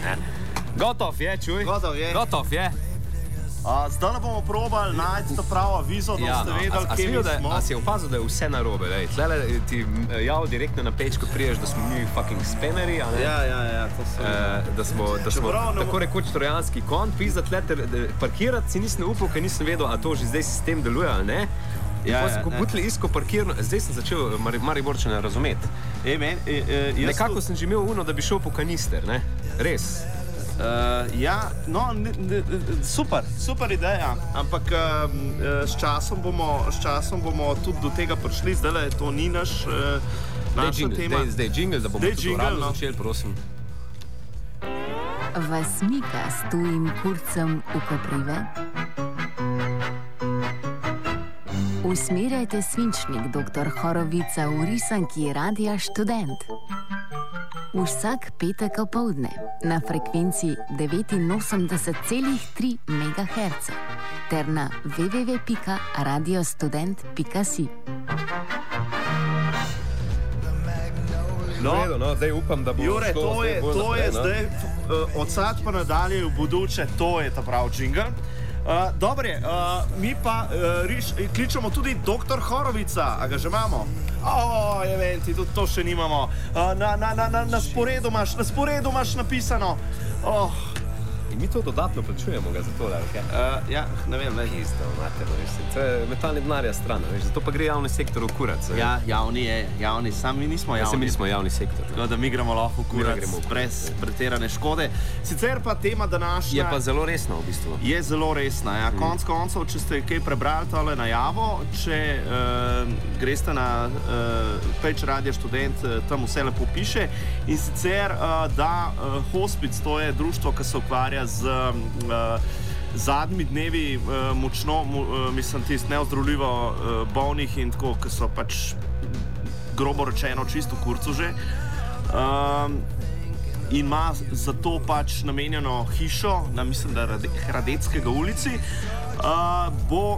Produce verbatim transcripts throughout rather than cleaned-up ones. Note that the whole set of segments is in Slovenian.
Ne? Gotov je, čuj. Gotov je. Gotov je. Uh, zdaj bomo probali najti to pravo avizo, da Ja, boste no. vedeli, a, a kje mi videl, da, smo. a si opazil, da je vse narobe? Lej, tlele ti jav direktno na peč, ko priješ, da smo mi fucking spammeri, a ne? Ja, ja, ja, to so. E, da smo, da smo Čeprav ne tako rekoč trojanski konj, pizda tle, ter, de, parkirati si nisem upal, ker nisem vedel, a to že zdaj sistem deluje ali ne. Ja, Ja, ja, ko ne. butli isko parkirno, zdaj sem začel Mar Mariborčane razumeti. E, men, e, e, jaz Nekako tu- sem že imel uno, da bi šel po kanister, ne? Res. Uh, ja, no, ne, ne, super, super ideja, ampak uh, s, časom bomo, s časom bomo tudi do tega prišli, zdaj to ni naš, uh, Daj naša jingle, tema. daj, zdaj jingle, da bomo Daj tudi jingle, uradno no. začeli, prosim. Vas mika s tujim kurcem v koprive? Usmerjajte svinčnik doktor Horovica v risanki Radia Študent. Vsak petek opoldne na frekvenci devetinosemdeset celih tri megaherca ter na w w w pika radiostudent pika si. No, Redo, no, zdaj upam, da bo Jure, šlo to zdaj je, bolj to je naprej, no. zdaj, uh, od sad pa nadalje v buduče, to je ta pravi jingle. Uh, Dobre, uh, mi pa uh, riš, kličemo tudi doktor Horovica, a ga že imamo? O, je vem, ti tudi to še nimamo. Uh, na, na, na, na, na sporedu imaš, na sporedu imaš napisano. Oh, In mi to dodatno plačujemo ga za to, ali kaj? uh, ja, ne vem, ne. Isto, materno, veš, to je metalni denarja stran, veš, zato pa gre javni sektor v kurac. ne. Ja, javni je, javni, sam mi nismo Ja, se mi javni. nismo javni sektor. Tako da mi gremo lahko v kurac, gremo v kurac, brez ja. pretirane škode. Sicer pa tema današnja... Je pa zelo resno v bistvu. Je zelo resna. Ja. Konec koncev, če ste kaj prebrali tole najavo, če uh, greste na uh, page Radia Študent, uh, tam vse lepo piše. In sicer, uh, da uh, Hospic, to je društvo, ki se ukvarja z uh, zadnjimi dnevi uh, močno, mu, uh, mislim, tist neozdravljivo uh, bolnih in tako, ki so pač grobo rečeno čisto v kurcu že. Um, In ima zato pač namenjeno hišo, na mislim, da Rade, Hradeckega ulici, uh, bo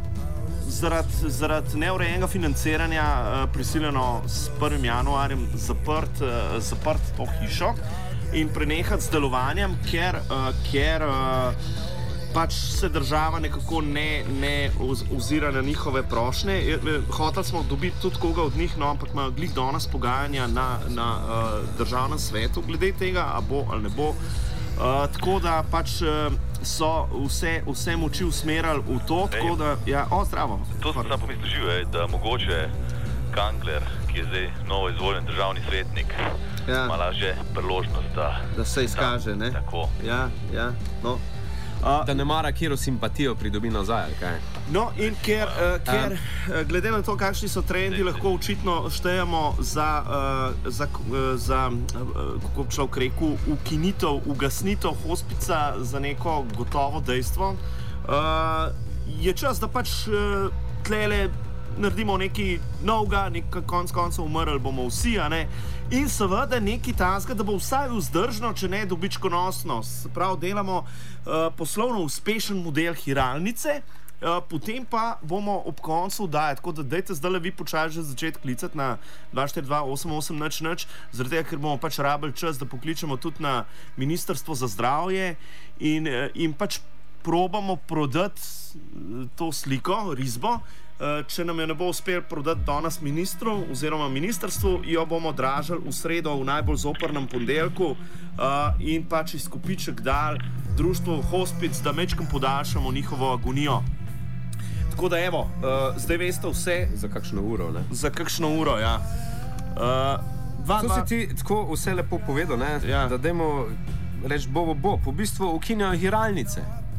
zaradi zarad neurejenega financiranja uh, prisiljeno s prvim januarjem zaprt, uh, zaprt to hišo in prenehati z delovanjem, ker, uh, ker uh, pač se država nekako ne, ne ozira na njihove prošnje. Hoteli smo dobiti tudi koga od njih, no, ampak imajo glih danes pogajanja na, na uh, državnem svetu glede tega, a bo ali ne bo. Uh, tako da pač uh, so vse, vse moči usmerjali v to, tako da, ja, o, zdravo. To sem sam pomislil, že, da mogoče Kangler, ki je zdaj novo izvoljen državni svetnik, Ja. ima lažje priložnost, da, Da se izkaže, ne? Tako. Ja, ja, no. Uh, Da ne mara, kjero simpatijo pridobi nazaj, ali kaj? No, in ker, uh, ker uh, glede na to, kakšni so trendi, lahko očitno štejemo za, uh, za, uh, za uh, kako bi človek rekel, ukinitev, ugasnitev hospica za neko gotovo dejstvo, uh, je čas, da pač uh, tlele naredimo nekaj novega, nekaj konc koncev umrli bomo vsi, a ne? In seveda nekaj tazga, da bo vsaj vzdržno, če ne dobičkonosno. Se pravi, delamo uh, poslovno uspešen model hiralnice, uh, potem pa bomo ob koncu dajati, tako da dajte zdaj vi počasi že začeti klicati na dva štiri dva osem osem nič nič, zaradi tega, ker bomo pač rabili čas, da pokličemo tudi na Ministrstvo za zdravje in, uh, in pač probamo prodati uh, to sliko, risbo. Če nam jo ne bo uspel prodati danes ministru oziroma ministrstvu, jo bomo dražili v sredo v najbolj zoprnem ponedeljku uh, in pač izkupiček dal društvu Hospic, da mečkam podaljšamo njihovo agonijo. Tako da evo, uh, zdaj veste vse. Za kakšno uro, ne? Za kakšno uro, ja. Uh, dva, To dva, si ti tako vse lepo povedal, ne? Ja. Da dajmo reči bo, bo, bo. Po bistvu ukinjajo hiralnice.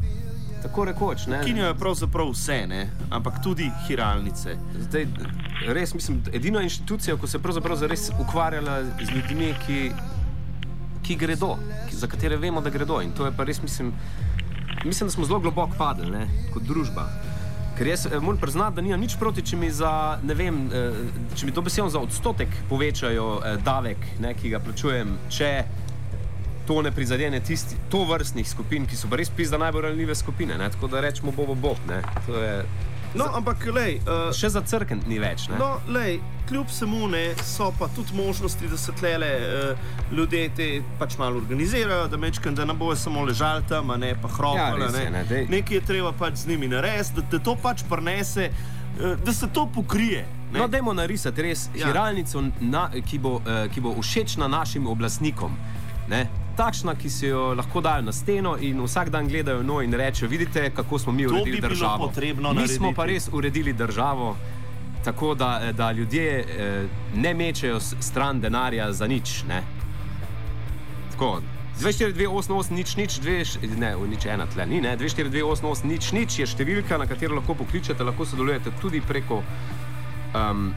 Tako rekoč, ne? Ukinjajo pravzaprav vse, ne? Ampak tudi hiralnice. Zdaj, res mislim, edina inštitucija, ko se je pravzaprav zares ukvarjala z ljudmi, ki, ki gredo, ki, za katere vemo, da gredo. In to je pa res, mislim, mislim da smo zelo globoko padli, ne? Kot družba. Ker jaz eh, moram priznati, da nimam nič proti, če mi za, ne vem, eh, če mi to besedo za odstotek povečajo eh, davek, ne, ki ga plačujem, če to ne prizadene tisti, to vrstnih skupin, ki so pa res pizda najbolj ranljive skupine, ne? Tako da rečemo bo, bo, bo, ne? To je No, ampak, lej, uh, še za crkent ni več. Ne? No, lej, kljub vsemu ne, so pa tudi možnosti, da se tlele uh, ljudje te pač malo organizirajo, da mečkam, da ne bojo samo ležali tam, a ne pa hropali. Ja, res je, ne, dej. Nekaj je treba pač z njimi narediti, da, da to pač prinese, uh, da se to pokrije. Ne? No, dajmo narisati res Ja. hiralnico, na, ki, bo, uh, ki bo všečna našim oblastnikom. Ne? Takšna, ki si jo lahko dajo na steno in vsak dan gledajo no in rečejo, vidite, kako smo mi To uredili bi bilo državo. potrebno mi smo narediti. pa res uredili državo, tako da, da ljudje eh, ne mečejo s- stran denarja za nič. Ne? Tako. dve štiri dve osem osem nič nič dve, ne, o, nič ena tle ni, ne, dve štiri dve osem osem nič nič je številka, na katero lahko pokličete, lahko sodelujete tudi preko, um,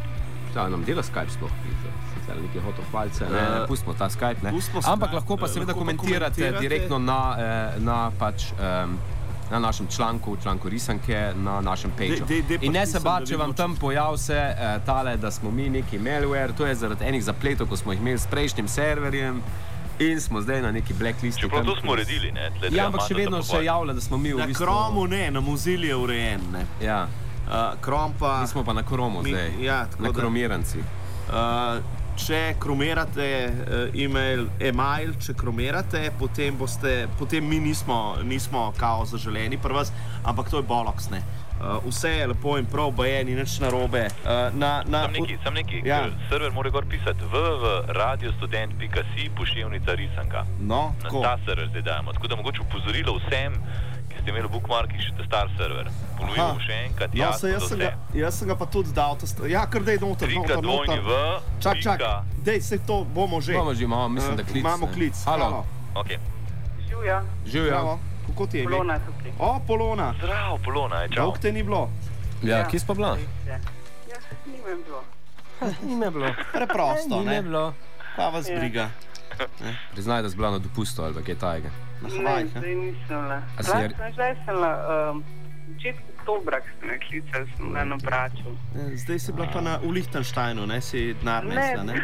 da nam dela Skype sploh, zdaj neki hotohvalce, ne, ne, Eh, pustimo ta Skype, ne, pustimo ampak Skype, lahko pa eh, seveda lahko pa komentirate komentirate. direktno na, eh, na pač, um, na našem članku, članku risanke, na našem pageu. Dej- dej- dej In ne se podpisam, bati, da če vam vidimo, tam pojav se eh, tale, da smo mi neki malware, to je zaradi enih zapletov, ko smo jih imeli s prejšnjim serverjem in smo zdaj na neki blacklisti. Čeprav tam, to smo uredili, ne? Tle Ja, treba ampak še mandat vedno za se pohval. javlja, da smo mi v Na bistvu... Chromu ne, na Mozilla je urejen. Ne. Ja, Uh, Chrome pa, mi smo pa na Chromu Mi- zdaj, ja, tako na da- kromiranci. uh, če kromirate uh, email, email, če kromirate, potem, boste, potem mi nismo, nismo kao zaželeni pri vas, ampak to je boloks. Ne. Uh, vse je lepo in prav, baje, ni nič narobe. Uh, na, na, Sam neki, sam neki, Ja. ker server mora gor pisati w w w pika radiostudent pika si pošiljnica risanka. No, Na tako. ta server zdaj dajemo. Tako da mogoče upozorilo vsem, ki ste imeli v bookmarkih še ta star server. Ponovimo Aha. še enkrat, No, jasno se jaz, za sem vse. ga, jaz sem ga pa tudi dal. ta st- Ja, kar dej noter, Trikrat noter, dvojni noter. v, Čak, čak, pika. dej, se to bomo že. Imamo že, imamo, mislim, da Eh, klic. Imamo ne. klic. Halo, Ok. Živja, živijo. Bravo. Kako ti je ime? Polona tukaj. O, Polona. Zdravo, Polona, je čau. Dolg te ni bilo. Ja, kje si pa bila? Ja, nimam bilo. Ni me bilo. Preprosto, Ni ne? me bilo. Pa vas Ja. briga. Priznaj, da si bila na dopustu ali pa kaj tajega. Na Ne, Havajih, ne? zdaj nisem bila. A si Zdaj je- sem, zdaj sem bila, um, začetku oktobra, ko ste me klicali, sem bila na Braču. Eh, Zdaj si bila pa na, v Lichtensteinu, ne? Si denar nesla, ne?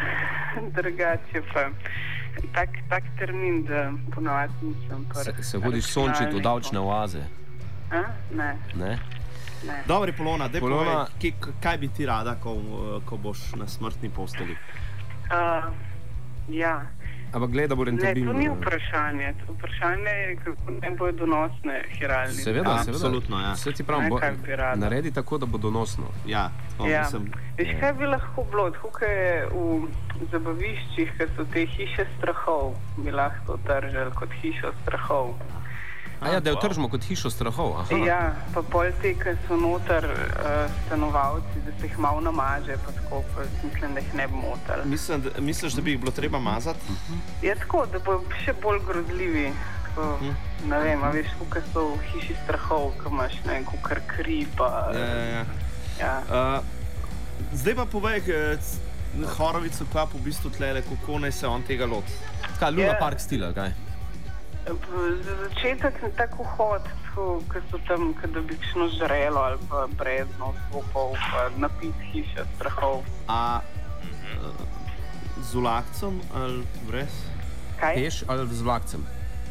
drugače pa. Tak, tak termin, da ponovadi nisem. pa Se, se hodiš sončiti v davčne oaze, A? Ne, ne? ne. Dobri, Polona, dej Polona- povej, ki, kaj bi ti rada, ko, eh, ko boš na smrtni posteli? Uh, ja. Ampak gledaj, da bo Ne, to ni rentabilno. vprašanje. To vprašanje je, kako ne bojo donosne hiralnice. Seveda, Ja, seveda. absolutno, ja. Vse ti pravim, Ne, bo, kaj bi rada. naredi tako, da bo donosno. Ja, tako Ja. mislim. Veš, kaj bi lahko bilo? Tako kot je v zabaviščih, ki so te hiše strahov, bi lahko držali kot hišo strahov. A ja, da jo tržimo kot hišo strahov. Aha. Ja, pa pol te, ki so noter uh, stanovalci, da se jih malo namaže, pa tako, pa mislim, da jih ne bi motili. Mislim, da, misliš, da bi jih bilo treba mazati? Je tako, da bodo še bolj grozljivi. Tako, ne vem, a veš, kako so v hiši strahov, ko imaš ne vem, kar kri, pa... Ja, ja, ja. ja. Uh, zdaj pa povej, eh, c- Horovicu, kaj po bistvu tlele, kako naj se on tega loti. Kaj, Luna Ja. Park stila, kaj? Za začetek je tako hod, ki so tam, da bi šlo žrelo ali pa brezno, svopov, pa napit hiše strahov. A uh, z ulakcem ali brez? Kaj? Peš ali z vlakcem?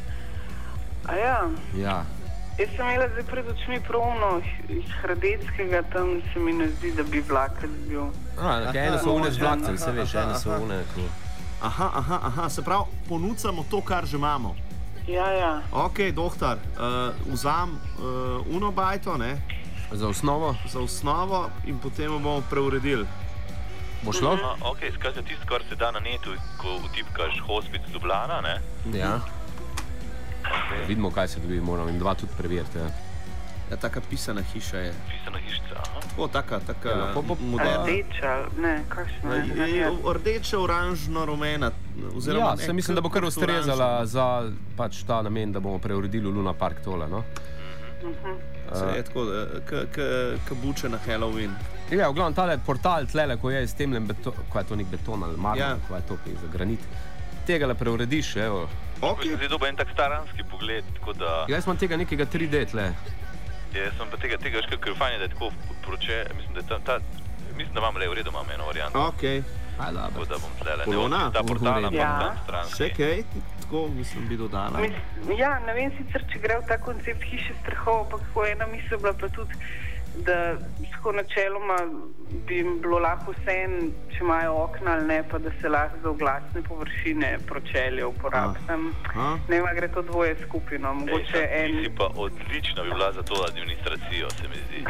A ja, Ja. jaz sem imela zdaj pred očmi pravno iz Hradeckega, tam se mi ne zdi, da bi vlakec bil. A, okay, ene so une z vlakcem, se veš, ene so aha. une. Ko... Aha, aha, aha, se pravi, ponucamo to, kar že imamo. Ja, ja. Ok, doktor, uh, vzam uh, uno bajto, ne, Za osnovo za osnovo in potem jo bomo preuredili. bo šlo? A, ok, skratka tisto, kar se da na netu, ko vtipkaš Hospic Ljubljana, ne? Ja. Vidimo, kaj se dobi, moramo in dva tudi preveriti. Ja. Ja, taka pisana hiša je. Pisana hišica, aha. O, taka, taka Ja, lahko bo- moderna. Rdeča, ne, kakšna Je- je- je Rdeče, oranžno, rumena. oziroma Ja, ne, se mislim, da bo kar kot ustrezala oranžno. za pač ta namen, da bomo preuredili Luna Park tole. No? Se je tako, kot buče na Halloween. Ja, v glavnem tale portal tlele, ko je s tem beton, ko je to nek beton ali marmor, Ja. ja. ko je to kaj za granit. Tega le preurediš, evo. Ok, Zdaj dobil en tak staranski pogled, tako da... Ja, jaz imam tega nekega tri D tle. Ja, jaz sem pa tega, tega, veš, ker fajn je, da je tako poroče, mislim, da je ta, ta, mislim, da imam le v redu, imam eno varianto, ok. Aj, tako dobro. da bom tlele, Polona? ne, ta portal, ampak Ja. tam stranski. Še kaj, tako mislim, bi dodala. Mis, ja, ne vem sicer, če gre v ta koncept hiše strahov, ampak tako ena misel bila pa tudi, da tako načeloma bi jim bilo lahko vseeno, če imajo okna ali ne, pa da se lahko za oglasne površine pročelje uporablja. Ne vem, gre to dvoje skupino. Mogoče Ej, en... Ti si pa odlična bi bila za to administracijo, se mi zdi.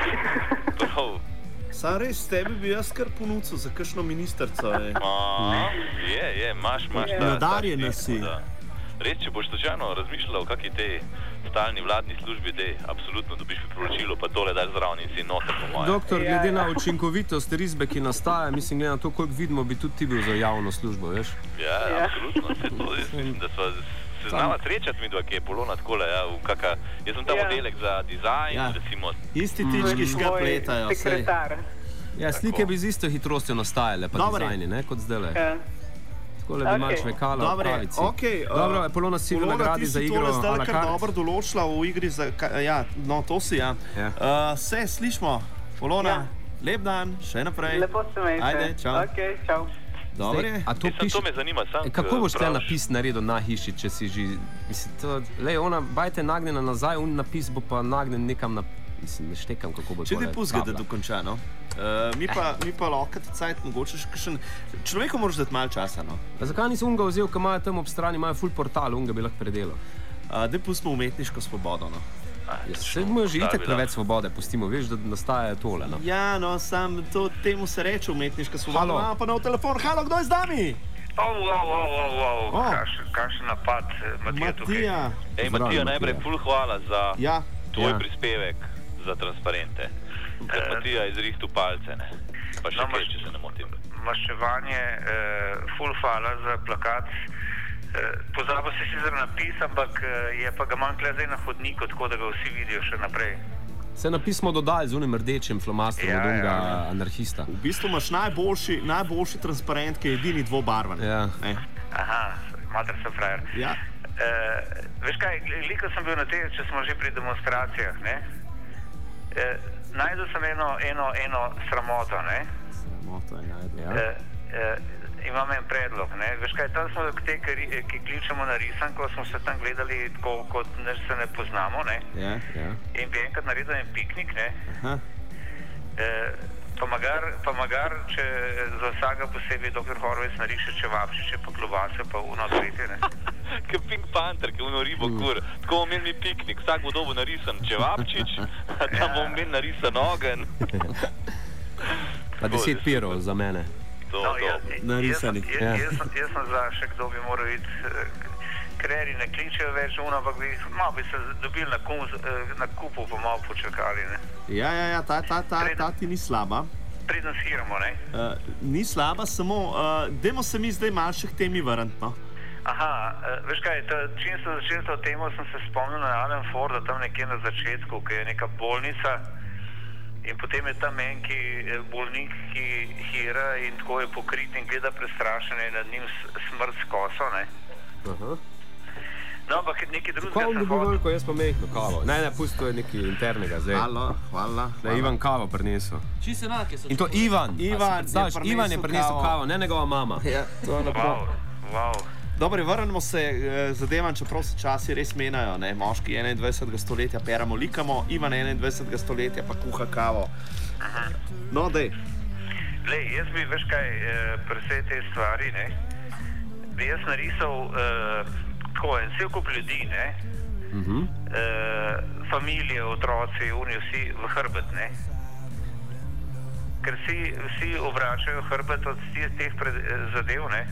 Prav. Sam res, tebi bi jaz kar ponudil za kakšno ministrco. A, je, je, imaš, imaš ta... Nadarjena si. Da. Res, če boš slučajno razmišljal o kakšni tej stalni vladni službi, dej, absolutno dobiš priporočilo, pa tole daš zraven in si noter po mojem. Doktor, glede na učinkovitost risbe, ki nastaja, mislim, glede na to, koliko vidimo, bi tudi ti bil za javno službo, veš? Ja, ja. absolutno. Se to, jaz mislim, da sva se znala srečati midva, ki je Polona takole, ja, v kaka... Jaz sem tam Ja. oddelek za dizajn, Ja. recimo... Isti tički ška Tvoj pletajo. sej. sekretar. Ja, slike bi z isto hitrostjo nastajale, pa Dobre. dizajni, ne, kot zdajle. Ja. Takole bi Okej. malo čvekalo v Dobre, pravici. okej. uh, Dobro, Polona si v Polona, nagradi ti za si igro tole a zdaj la kar carte. dobro določila v igri za... ka- Ja, no, to si, ja. Ja. Uh, se, slišmo. Polona, Ja. lep dan, še naprej. Lepo se imejte. Ajde, čau. Ok, čau. Dobre. Zdaj, a to Ej, sam piše... to me zanima, sam... E, kako boš te praviš- napis naredil na hiši, če si že... Mislim, to... Lej, ona bajte nagnjena nazaj, un napis bo pa nagnjen nekam na... Mislim, ne štekam, kako bo Če ti tole puzga, da tabla. dokonča, no. Uh, mi pa, mi pa lahko ti cajt mogoče še kakšen... Človeku moraš dati malo časa, no. A zakaj nisi unga vzel, ki imajo tam ob strani, imajo full portal, unga bi lahko predelal. Uh, Daj pustimo umetniško svobodo, no. Ja, se mu že itak preveč svobode pustimo, veš, da nastaja tole, no. Ja, no, sam to, temu se reče umetniška svoboda. Halo. Imamo pa nov telefon. Halo, kdo je z nami? Oh, wow, wow, wow, wow. O. Kakšen, kakšen napad, eh, Matija tukaj. Matija. Ej, Zdravo, Matija, Matija. najprej ful hvala za Ja. tvoj Ja. prispevek za transparente. Ker Matija je zrihtu palce, ne. Pa še No, kaj, maš- če se ne motim. Maščevanje, eh, full hvala za plakat. Eh, pozabil si sicer napis, ampak eh, je pa ga manjkle zdaj na hodniku, tako da ga vsi vidijo še naprej. Se napis smo dodali z unim rdečim flomastrom Ja, od unga ja. anarhista. V bistvu imaš najboljši, najboljši transparent, ki je edini dvobarven. Ja. Ne? Aha, mater se frajer. Ja. Eh, veš kaj, veliko sem bil na tej, če smo že pri demonstracijah, ne? Eh, najdel sem eno, eno, eno sramoto, ne? Sramota je najdel. Ja. Eh, eh, imam en predlog, ne? Veš kaj, tam smo te, ki, ri- ki kličemo na risanko, smo se tam gledali tako, kot ne, se ne poznamo, ne? Ja. Ja. In bi enkrat naredil en piknik, ne? Aha. Eh, pa magar, pa magar, če za vsega posebej doktor Horvec nariše čevapčiče, pa klobase, pa uno tretje, ne? Ke Pink Panther, ke uno ribo kur. Tako bomo imeli mi piknik, vsak bo dobil narisan čevapčič, tam bomo imeli narisan ogenj. Pa deset pirov za mene. To, No, to. jaz, jaz, Narisani. jaz, Ja. jaz, sem- jaz sem za še kdo bi moral iti. Kreri ne kličejo več, uno, ampak bi, malo bi se dobili na, kum, na kupu, pa malo počakali, ne? Ja, ja, ja, ta, ta, ta, ta ti ni slaba. Preden shiramo, ne? Uh, ni slaba, samo uh, dajmo se mi zdaj malo še k temi vrniti. No? Aha, eh, veš kaj, ta, čim sem začel s to temo, sem se spomnil na Alan Forda, tam nekje na začetku, ki je neka bolnica in potem je tam en ki, eh, bolnik, ki hira in tako je pokrit in gleda prestrašen in nad njim s- smrt s koso, ne? Aha. No, ampak nekaj drugega Kaj on sem dobi hotel. veliko, jaz pa mehno kavo. Ne, ne, pusti, to je nekaj internega zdaj. Hvala, hvala. Da je Ivan kavo prinesel. Čisto enake so. In to Ivan. Ivan A si- je Ivan je prinesel prinesel kavo. kavo, ne njegova mama. Ja, to je lepo. Wow, wow. Dobro, vrnemo se eh, zadevam, čeprav se časi res menjajo. Ne? Moški enaindvajsetega stoletja peramo likamo, Ivan enaindvajsetega stoletja pa kuha kavo. No, dej. Lej, jaz bi, veš kaj, eh, pri vsej te stvari, ne, bi jaz narisal eh, tako en cel kup ljudi, ne, Mhm. eh, familije, otroci, oni vsi v hrbet, ne. Ker vsi, vsi obračajo hrbet od tih, teh pred, eh, zadev, ne.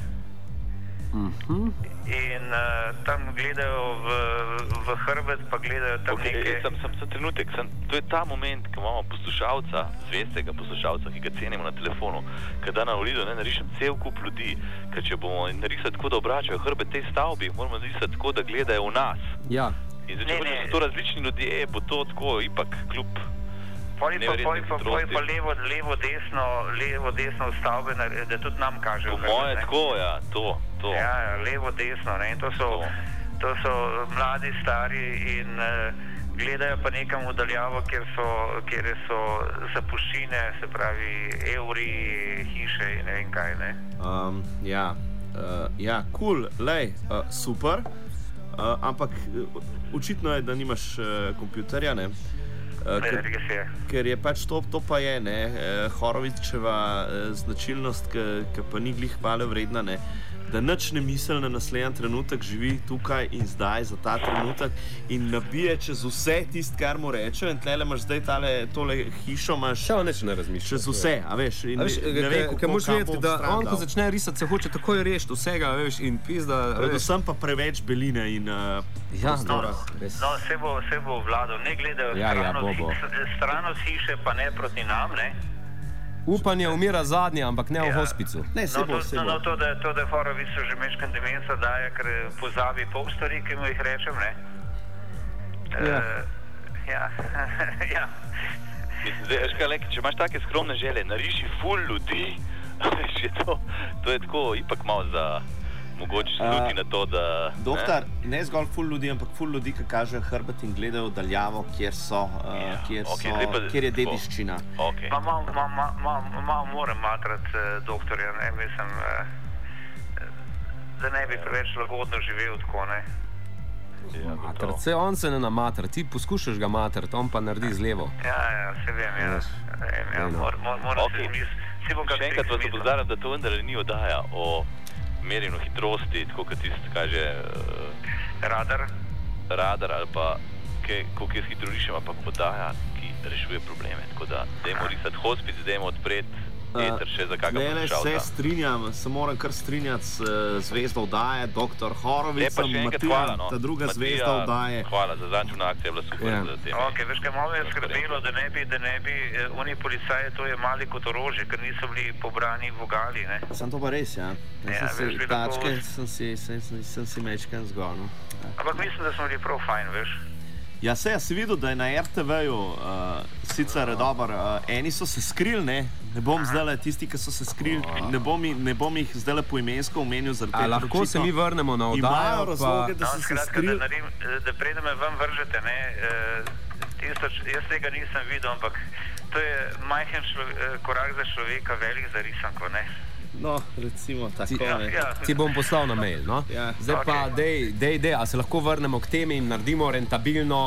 Mhm. In uh, tam gledajo v, v hrbet, pa gledajo tam Okay, nekaj. sem, sem, sem trenutek, sem, to je ta moment, ko imamo poslušalca, zvestega poslušalca, ki ga cenimo na telefonu, ko da na ulidu ne narišem cel kup ljudi, ker če bomo narisali tako, da obračajo hrbet tej stavbi, moramo narisati tako, da gledajo v nas. Ja. In zdaj, Ne, če ne. so to različni ljudje, bo to tako ipak kljub. Poli pa, neverjetne poli pa, poli pa hitrosti. levo, levo, desno, levo, desno stavbe, na- da tudi nam kažejo. Po hrbet, moje ne. tako, ja, to, to. Ja, ja, levo, desno. Ne? In to, so, To. to so mladi, stari in uh, gledajo pa nekam v daljavo, kjer so, kjer so zapuščine, se pravi evri, hiše in ne vem kaj. Ne? Um, ja, uh, ja, kul, cool, lej, uh, super. Uh, ampak uh, očitno je, da nimaš uh, kompjuterja. Ne? Uh, ker, ker je pač to, to pa je, ne, uh, Horovičeva uh, značilnost, ki pa ni glih hvale vredna, ne, da nič ne misli na naslednji trenutek, živi tukaj in zdaj za ta trenutek in nabije čez vse tisto, kar mu reče. In tlele imaš zdaj tale, tole hišo, imaš še on neč ne razmišlja. Čez vse, a veš. In, a veš, ne ke, vem, kako moraš vedeti, da on, ko začne risati, se hoče takoj rešiti vsega, veš, in pizda. Predvsem pa preveč beline in uh, ja, prostora. No, no se bo, se bo vladal, ne gledajo ja, stran, ja, bo, bo. od, stran od hiše, pa ne proti nam, ne? Upanje umira zadnje, ampak ne v ja. hospicu. Ne, se no, bo, to, se no, bo. No, to, da, to, da Horovic že mečkan demenca daje, ker pozabi pol stvari, ki mu jih rečem, ne? Ja. Uh, ja. ja. Mislim, zdaj, veš kaj, Leki, če imaš take skromne želje, nariši ful ljudi, je to, to je tako ipak malo za mogoče sluti na to, da... Doktor, ne, ne zgolj ful ljudi, ampak ful ljudi, ki kažejo hrbet in gledajo daljavo, kjer so, uh, ja, kjer, okay, so pa, kjer je dediščina. Okay. Ma, ma, ma, ma, ma, ma, ma moram matrati uh, doktorja, ne, mislim, uh, da ne bi preveč lagodno živel tako, ne. Ja, matrat, se on se ne namatra, ti poskušaš ga matrati, on pa naredi z levo. Ja, ja, se vem, ja. Vem, ja, mor, mor, moram okay. se misliti. Še enkrat vas opozarjam, da to vendar ni oddaja o merjenju hitrosti, tako kot tisti, kaže... Uh, radar. Radar ali pa, kaj, koliko je s hitro rišem, ampak oddaja, ki rešuje probleme. Tako da, dajmo risati hospic, dajmo odpreti eter še za kakega poslušalca. Ne, se strinjam, se moram kar strinjati s uh, zvezdo oddaje, doktor Horovic, Matija, no. ta druga Matija, zvezda oddaje. Hvala, za zančuna akcija je bila super. Ja. Za teme. Ok, veš kaj, malo je skrbelo, da ne bi, da ne bi, eh, oni policaji to jemali kot orožje, ker niso bili pobrani vogali, ne. Sem to pa res, ja. Ja, sem veš, si, tačke lahko... sem si, sem, sem, sem si mečkan zgonil. Ja. Ampak mislim, da smo bili prav fajn, veš. Ja, se, jaz si videl, da je na er te veju uh, sicer dober, uh, eni so se skrili, ne, ne bom zdaj tisti, ki so se skrili, ne bom, ne bom jih zdaj poimensko omenil, zaradi tega. Lahko se mi vrnemo na oddajo, imajo razloge, pa... da so no, se skrili. Da, naredim, da predem me vam vržete, ne, uh, tisto, jaz tega nisem videl, ampak to je majhen šlo, uh, korak za človeka, velik za risanko, ne. No, recimo tako, ti, ne. Ja. Ti bom poslal na mail, no? Ja. Zdaj okay. pa, dej, dej, dej, a se lahko vrnemo k temi in naredimo rentabilno,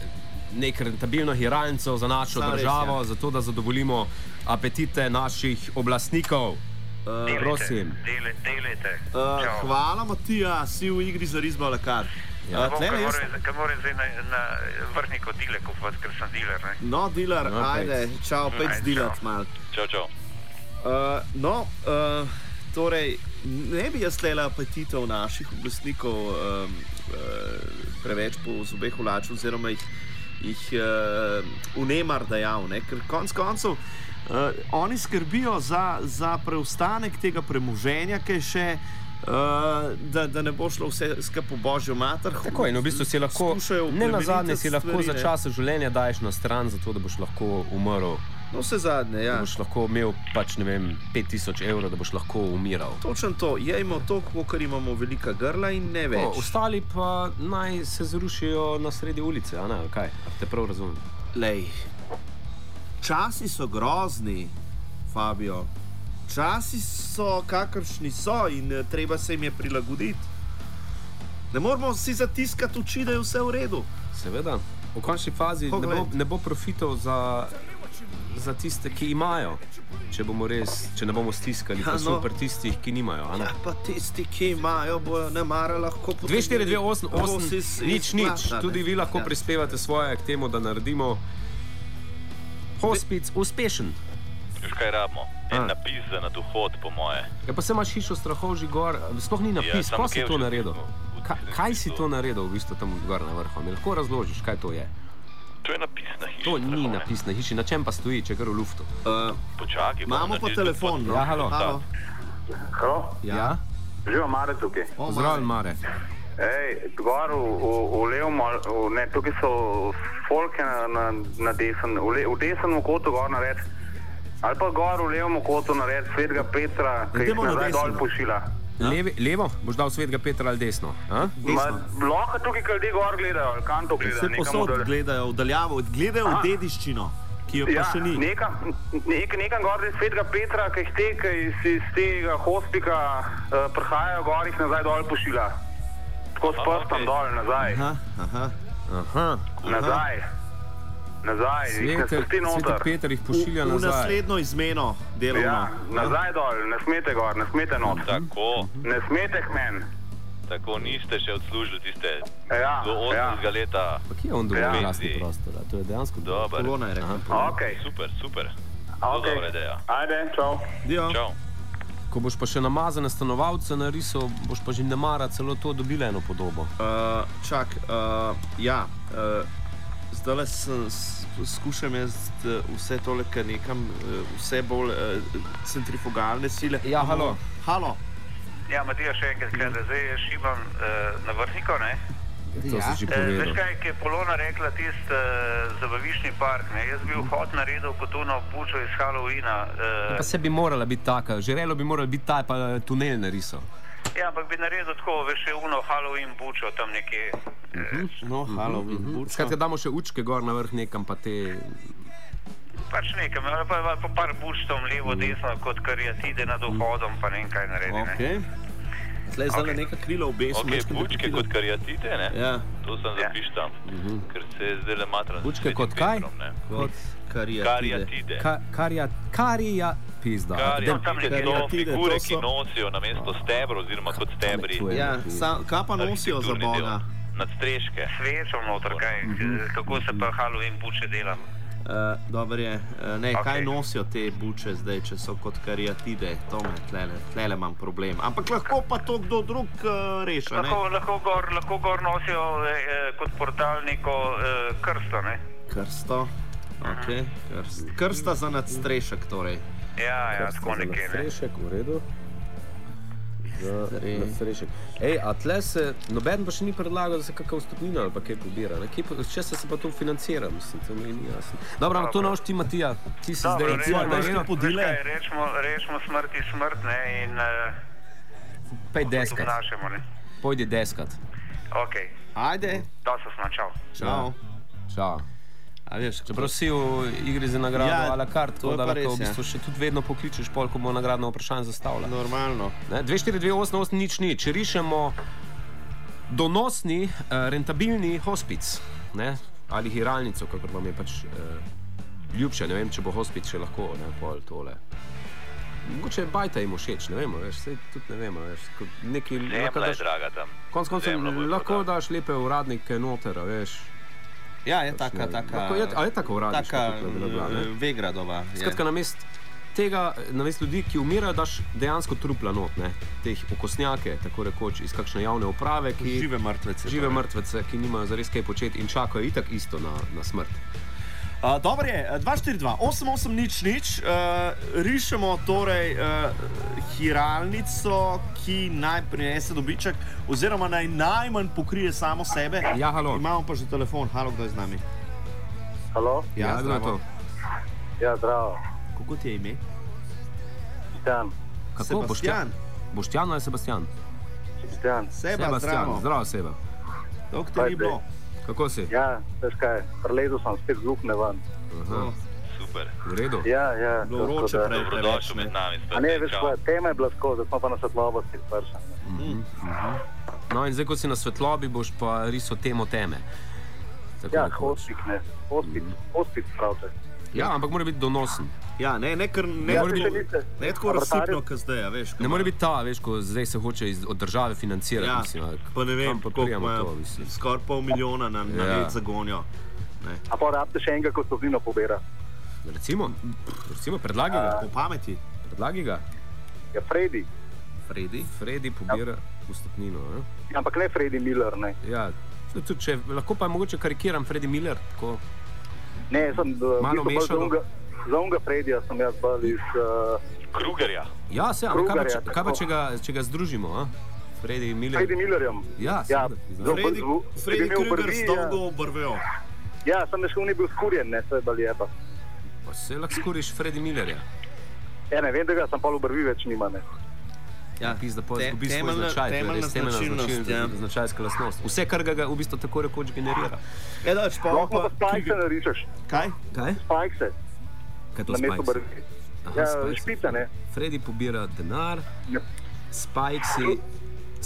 nek rentabilno hiralnico za našo Star državo, res, ja. zato da zadovoljimo apetite naših oblastnikov. Uh, prosim. Delite, delite. Uh, hvala, Matija, si v igri za risbo lekar. Ja, uh, tlele, jaz... Kaj moram zdaj na, na vrhniku dile kupati, ker sem diler, ne? No, diler, no, ajde, čau, pec dilat mal. Čau, čau. Uh, no, uh, torej, ne bi jaz tele apetitov naših oblastnikov um, uh, preveč po zobeh vlačil, oziroma jih, jih uh, vnemar dajal, ne? Ker konc koncev uh, oni skrbijo za, za preostanek tega premoženja, ki je še Uh, da, da ne bo šlo vse skupaj po božjo mater. Tako je, no, v bistvu si lahko, ne na zadnje, si lahko stvari, za čas življenja daješ na stran, zato da boš lahko umrl. No, vse zadnje, ja. Da boš lahko imel pač, ne vem, pet tisoč evrov, da boš lahko umiral. Točno to, jejmo to, ker imamo velika grla in ne več. O, ostali pa naj se zrušijo na sredi ulice, a ne, kaj? A te prav razumem? Lej, časi so grozni, Fabio. Časi so kakršni so in treba se jim je prilagoditi. Ne moramo si zatiskati oči, da je vse v redu. Seveda, v končni fazi ne bo, ne bo profitov za, za tiste, ki imajo. Če bomo res, če ne bomo stiskali, ja, pa no. Super tistih, ki nimajo. A ne? Ja, pa tisti, ki imajo, bojo nemara lahko potem... dve štiri dve osem osem, nič, nič. Tudi vi lahko ja. prispevate svoje k temu, da naredimo hospic uspešen. Veš kaj rabimo? En A. napis za na dohod, po moje. Ja, pa se imaš hišo Strahovži gor, sploh ni napis, ja, kaj si to naredil? Ka, kaj si to naredil v bistvu tam gor na vrhu? Mi lahko razložiš, kaj to je? To je napis na hiši. To ni napis na hiši, na čem pa stoji, če kar v luftu? Uh, Počakaj. Imamo pa telefon, no? Ja, halo. Halo? Halo? Ja? Živo Mare tukaj. Pozdravljen, Mare. Ej, gor v, v, v levom, ne, tukaj so folke na, na, na desen, v, le, v desnem kotu gor nared. Ali pa gor v levom kotu nared Svetega Petra, ki jih nazaj dol pošila. Ja? Levi, levo? Boš dal Svetega Petra ali desno? Ma, lahko tukaj, kaj ljudje gor gledajo, ali kam to gledajo? Vse posod gledajo, vdaljavo, gledajo v dediščino, ki jo pa ja, še ni. Nekam, nek, nekam gor je Svetega Petra, ki jih te, ki iz tega hospika uh, prihajajo gor, jih nazaj dol pošila. Tako s prstom okay. dol, nazaj. Aha, aha. Aha. Nazaj. Nazaj, jih ne spusti noter. Sveti Peter jih pošilja v, v nazaj. naslednjo izmeno delovno. Ja, nazaj dol, ne smete gor, ne smete not. Tako, Ne smete k meni. tako niste še odslužili tiste Ja, do osemdesetega leta. Pa kje je on dobil Ja. lastni prostor? A to je dejansko Dobar. Kolona je rekla. Ok, Super, super. Zelo ok. dobra ideja. Ajde, čau. Dio. Čau. Ko boš pa še namazane stanovalce narisal, boš pa že nemara celo to dobila eno podobo. Uh, čak, uh, ja, uh, zdaj skušam jaz uh, vse tole, kar nekam, uh, vse bolj uh, centrifugalne sile. Ja, halo. Halo. Ja, Matija, še enkrat, gleda, zdaj jaz šibam uh, na vrhniku, ne? To Ja. si že Eh, veš povedal. kaj, ki je Polona rekla, tisti uh, zabaviščni park, ne? Jaz bi vhod naredil kot uno bučo iz Halloweena. Uh, Pa se bi morala biti taka, žerelo bi moralo biti ta, pa tunel narisal. ja, ampak bi naredil tako, veš, še uno Halloween bučo tam nekje. Uh, No, Halloween, bučo. Skratka, damo še učke gor na vrh nekam, pa te... pač nekam, ali pa, ali pa par buč tam levo, desno, kot kariatide nad vhodom, pa ne vem kaj naredi. Ok. Ne? Tle zdaj Ok. neka krila obesim. Ok, bučke kot kariatide, ne? Ja, To sem Ja. zapištal, ker se zdaj le matram. s Bučke Svetim kot kaj? Petrom, ne. kot kariatide. Kariatide. Ka, karja, karija, pizda. Kariatide tam nekje so kariatide, figure, to so- ki nosijo namesto stebrov oziroma kot stebri to je- Ja, sa, kaj pa nosijo za arhitekturni boga? del. Nadstreške. Svečo noter, kaj, kako se pa Halloween buče dela. Uh, Dobro je, uh, ne, Ok. kaj nosijo te buče zdaj, če so kot kariatide, to me tlele, tlele imam problem. Ampak lahko pa to kdo drug uh, reši, ne? Lahko, lahko, gor, lahko gor nosijo eh, kot portal neko eh, krsto, ne? Krsto, ok, krst. Krsta za nadstrešek torej. Ja, ja, tako nekje, ne? Strešek, v redu. Za Stre- nadstrešek. Ej, a tle se, noben pa še ni predlagal, da se kakšna vstopnina ali pa kaj pobira. Ne? Kje pa- Če se pa to financira, mislim, to mi ni jasno. Dobro, ampak to noš ti, Matija, ti si Dobro, zdaj... rečemo, tvoj veš, naredil. kaj podile? veš kaj, rečemo, rečemo smrti smrt, ne, in uh, Pej deskat, obnašamo, ne. pojdi deskat. Ok, Ajde, dosta smo, čau. čau. Čau. A veš, Čeprav si v igri za nagrado Ja, ja, a la carte, to tako je da pa lahko res, v bistvu ja. še tudi vedno pokličeš, pol, ko bo nagradno vprašanje zastavljeno. Normalno. Ne, dve štiri dve osem osem nič nič, rišemo donosni, eh, rentabilni hospic, ne? Ali hiralnico, kakor vam je pač eh, ljubše, ne vem, če bo hospic še lahko, ne, pol tole. Mogoče je bajta jim všeč, ne vemo, veš, sej tudi ne vemo, veš, kot neki... lahko Zemlja je daš- draga tam. Konec koncev Zemljo bojo lahko prodali. daš lepe uradnike noter, a veš. Ja, je taka, taka... Lahko je- a je taka uradniška Taka tukaj bila bila, ne? eh, Vegradova. je. Skratka, namest tega, namest ljudi, ki umirajo, daš dejansko trupla not, ne? Teh okosnjake, tako rekoč, iz kakšne javne uprave, ki Žive mrtvece. žive torej. mrtvece, ki nimajo zares kaj početi in čakajo itak isto na, na smrt. Uh, Dobro je, dva štiri dva osem osem nič nič, uh, rišemo torej uh, hiralnico, ki naj prinese dobiček, oziroma naj najmanj pokrije samo sebe. Ja, halo. Imamo pa že telefon, halo, kdo je z nami? Halo? Ja, kdo je to? Ja, zdravo. Kako ti je ime? Sebastian. Kako? Boštjan? Boštjan ali Sebastian? Sebastian. Seba, Sebastian, zdravo. zdravo Seba. Dolgo te ni Ajde. bilo. Kako si? Ja, veš kaj, prelezel sem spet z lukne ven. Aha, Super. v redu. Ja, ja. Bilo tako vroče da- prej. Dobrodošel ne. med nami. A ne, veš Čau. kaj, tema je bila skozi, zdaj smo pa na svetlobo spet pršen. No in zdaj, ko si na svetlobi, boš pa risal temo teme. Tako Ja, rekoč. hospik, ne. Hospic, hospic pravite. Ja, ampak mora biti donosen. Ja, ne, ne, kar, ne, Ja, ne, ti še niste. ne tako A vrtarju? razsipno, kot zdaj, a veš. ko Ne ima- more biti ta, veš, ko zdaj se hoče iz, od države financirati. Ja, mislim, a pa ne vem, kam pa koliko prijemo imajo, to, mislim. skoraj pol milijona na, na Ja. let zagonijo. Ne. A pa rabite še enega, ko stopnino pobira. Recimo, recimo predlagi ga, Po pameti, predlagi ga. Ja, Freddy. Fredi. Freddy pobira vstopnino. Ne? Ja, ampak ne Freddy Miller, ne. Ja, tudi, če, lahko pa mogoče karikiram Freddy Miller. Tako. Ne, sem uh, Malo bolj za mešano. unga, za unga Freddyja sem jaz bolj iz... Uh, Krugerja. Ja, se, ampak kaj pa, Krugerja, če, kaj pa tako. če, ga, če ga združimo? A? Freddy Miller. Freddy Millerjem. Ja, Ja, seveda, zelo bolj Fredi, zvu- Fredi bi imel Kruger brvi, s ja. dolgo obrvjo. Ja, sem veš, on je bil skurjen, ne, to je bolj jeba. Pa se lahko skuriš Freddy Millerja. Ja, ne, vem, da ga sem pa v brvi več nima, ne. Ja, Pis, da pa te- izgubi svoj temeljna- značaj, to je temeljna res temeljna značilnost, značilnost, ja. značajska lastnost. Vse, kar ga, ga v bistvu tako rekoč generira. Ja, dač, pa, Lahko pa pa, spajkse narišeš. kaj? Kaj? Spajkse, Kaj to na mesto Spikes? brvi. Aha, Ja, Spikes. špica, ne. Freddy pobira denar, Ja. Spikesi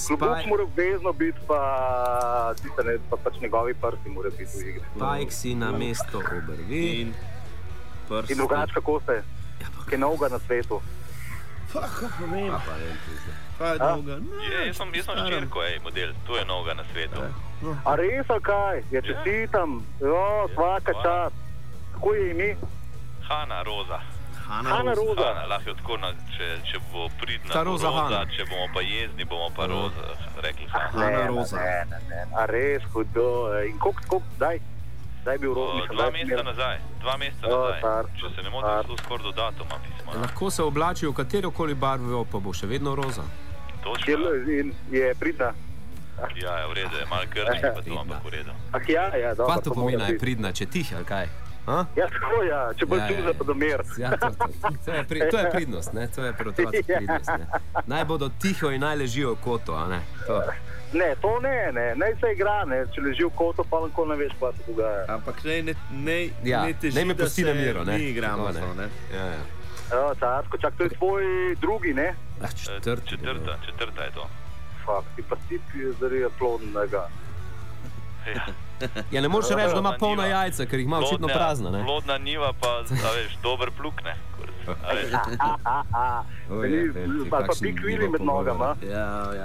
Klobuk mora obvezno biti, pa, tiste, ne, pa pač njegovi prsti mora biti v igri. Spajksi na mesto obrvi. In prsti. In drugače, kako ste? Kaj novega na svetu? Pa, kako vem. Pa, pa, vem, pizda. Pa je dolga. Je, jaz sem, jaz sem ščirko, ej, model, to je novega na svetu. A res, ali kaj? Ja, čestitam. Jo, svaka čast. Kako je ime? Hana Roza. Hana, Hana Roza. Roza. Hana, lahko je tako, na, če, če bo pridna, Ta bo Roza Roza, Hana. če bomo pa jezni, bomo pa Roza, rekli Hana. Hana Ne, Roza. Ne, ne, ne. A res, hudo. In koliko, koliko, daj? Daj bi v roki. O, Dva meseca nazaj, dva meseca O, nazaj. car. Če se ne motim, Car. zelo skoraj do datuma pisma. Lahko se oblačijo v katerokoli barvo, pa bo še vedno roza. Točno. In je pridna. Ja, je v redu, je malo krvnik, pa to Pridna. ampak v redu. Ah, ja, ja, dobro. Pa to pomeni, da mora je biti. pridna, če tih ali kaj? A? Ja, tako ja, če bolj Ja, ja, čuza ja. pa domer. Ja, to, to, to, je pri, to je pridnost, ne? To je pri otrocih pridnost. Ne? Naj bodo tiho in naj ležijo v kotu, a ne? To. Ne, to ne, ne, naj se igra, ne, če leži v kotu, pa lahko ne veš, kaj se dogaja. Ampak ne, ne, ne, Ja, ne teži, ne me da pusti se na miru, ne? mi igramo Tako, z to, ne. Ja, ja. Ja, carsko, čak, to je tvoj drugi, ne? Ah, E, četrti. Četrta, četrta je to. Fak, ti pa ti je zaradi plodnega. Ja. Ja, ne moreš reči, da ima Plodna polna njiva. jajca, ker jih ima očitno Plodna- prazna, ne? Plodna njiva pa, a veš, dober pluk, ne. A veš, Oj, Ni, ja, vem, ti pa pa kakšen big vili nivo med nogama. Ja, ja.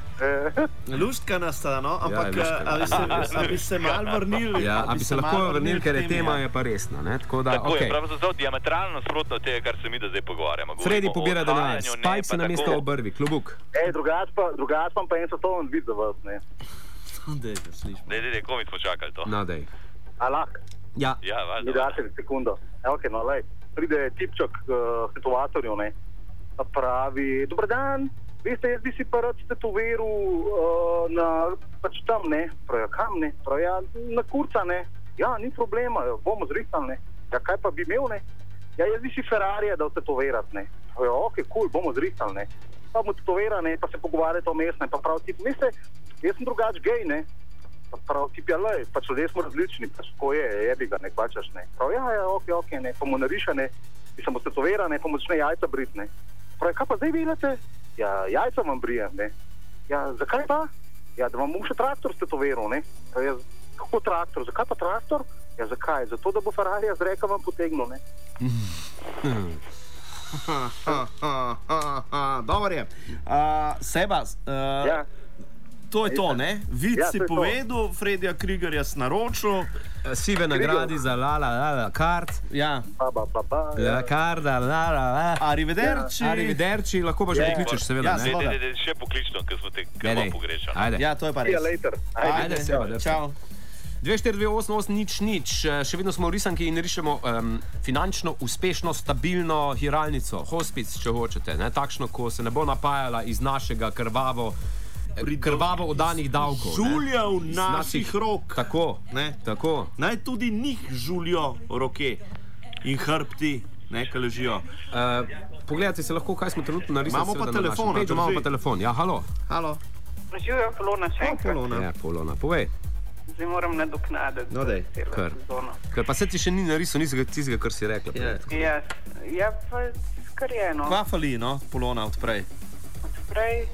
Eh, Luštkana sta, no, ampak Ja, ja, a bi se, a bi se mal vrnili? Ja, a bi se lahko mal vrnili, ker je k temi, tema ja. je pa resna, ne? Tako da, tako je, okej. prav so zelo diametralno nasprotno od tega, kar se mi da zdaj pogovarjamo. Govorimo Fredi o pobira denar, odhajanju, ne Spike pa se na mesto tako- obrvi, klobuk. Ej, drugač pa, drugač pa pa en svetovni vid za vas, ne? Dej, da slišimo. Dej, dej, dej, komi smo čakali to? No, dej. A lahko? Ja, Ja, Mi valjda. daš sekundo. E, ok, no, lej. Pride tipčok uh, situatorju, ne? Pa pravi, dober dan, veste, jaz bi si pa rad stetoviral uh, na, pač tam, ne? Pravi, kam, ne? Pravi, ja, na kurca, ne? Ja, ni problema, bomo zrihtali, ne? Ja, kaj pa bi imel, ne? Ja, jaz bi si Ferrarija dal tetovirati, ne? Pravi, ja, ok, cool, bomo zrihtali, ne? Pa mu tetovira, ne? Pa se pogovarjate o mestu, ne? Pa pravi, tip, veste, jaz sem drugač gej, ne? Pa prav tip je lej, pač ljudje smo različni, pač tako je, jebi ga, ne kvačaš, ne. Prav, ja, ja, ok, ok, ne, pa mu nariša, ne, bi se mu stetovira, ne, pa mu začne jajca brit, ne. Prav, kaj pa zdaj delate? Ja, jajca vam brijem, ne. Ja, zakaj pa? Ja, da vam bom še traktor stetoviral, ne. Prav, ja, kako traktor? Zakaj pa traktor? Ja, zakaj? Zato, da bo Ferrarija z reka vam potegnil, ne. Ha, ha, ha, ha, ha. Dobar je. Uh, Seba, uh, Ja, to je to, ne? Vid Ja, si to je to. povedal, Fredija Krigerja si naročil. sive nagradi za la la la la kart, Ja, pa, pa, pa, pa, ja. la karda, la la la. arrivederci. Arrivederci, lahko pa že Ja. pokličeš, seveda, Ja, ne? Dej, seveda. dej, dej, dej, še poklično, ker smo te Dej, krmo dej. pogrešali. Ajde. Ja, to je pa See you res. later. Ajde, Seba, drži. Čau. dve štiri dve osem osem nič nič, Eh, še vedno smo v risanki in rišemo um, finančno uspešno, stabilno hiralnico, hospic, če hočete, ne? Takšno, ko se ne bo napajala iz našega krvavo, krvavo oddanih davkov. ne. Žuljev Iz naših rok. Tako, Ne? tako. Naj tudi njih žulijo roke in hrbti, ne, ki ležijo. Uh, pogledajte se lahko, kaj smo trenutno narisali. Imamo pa seveda na našem telefon, pageu, imamo drži. pa telefon. Ja, halo. Halo, Živijo Polona še enkrat. Polona. Ja, Polona, povej. Zdaj moram nadoknaditi No, dej. celo Kar. sezono. Ker pa se ti še ni narisal nizga tistega, kar si rekla. Ja. prej. Ja, ja pa kar je eno. Kva fali, no, Polona odprej. Prej,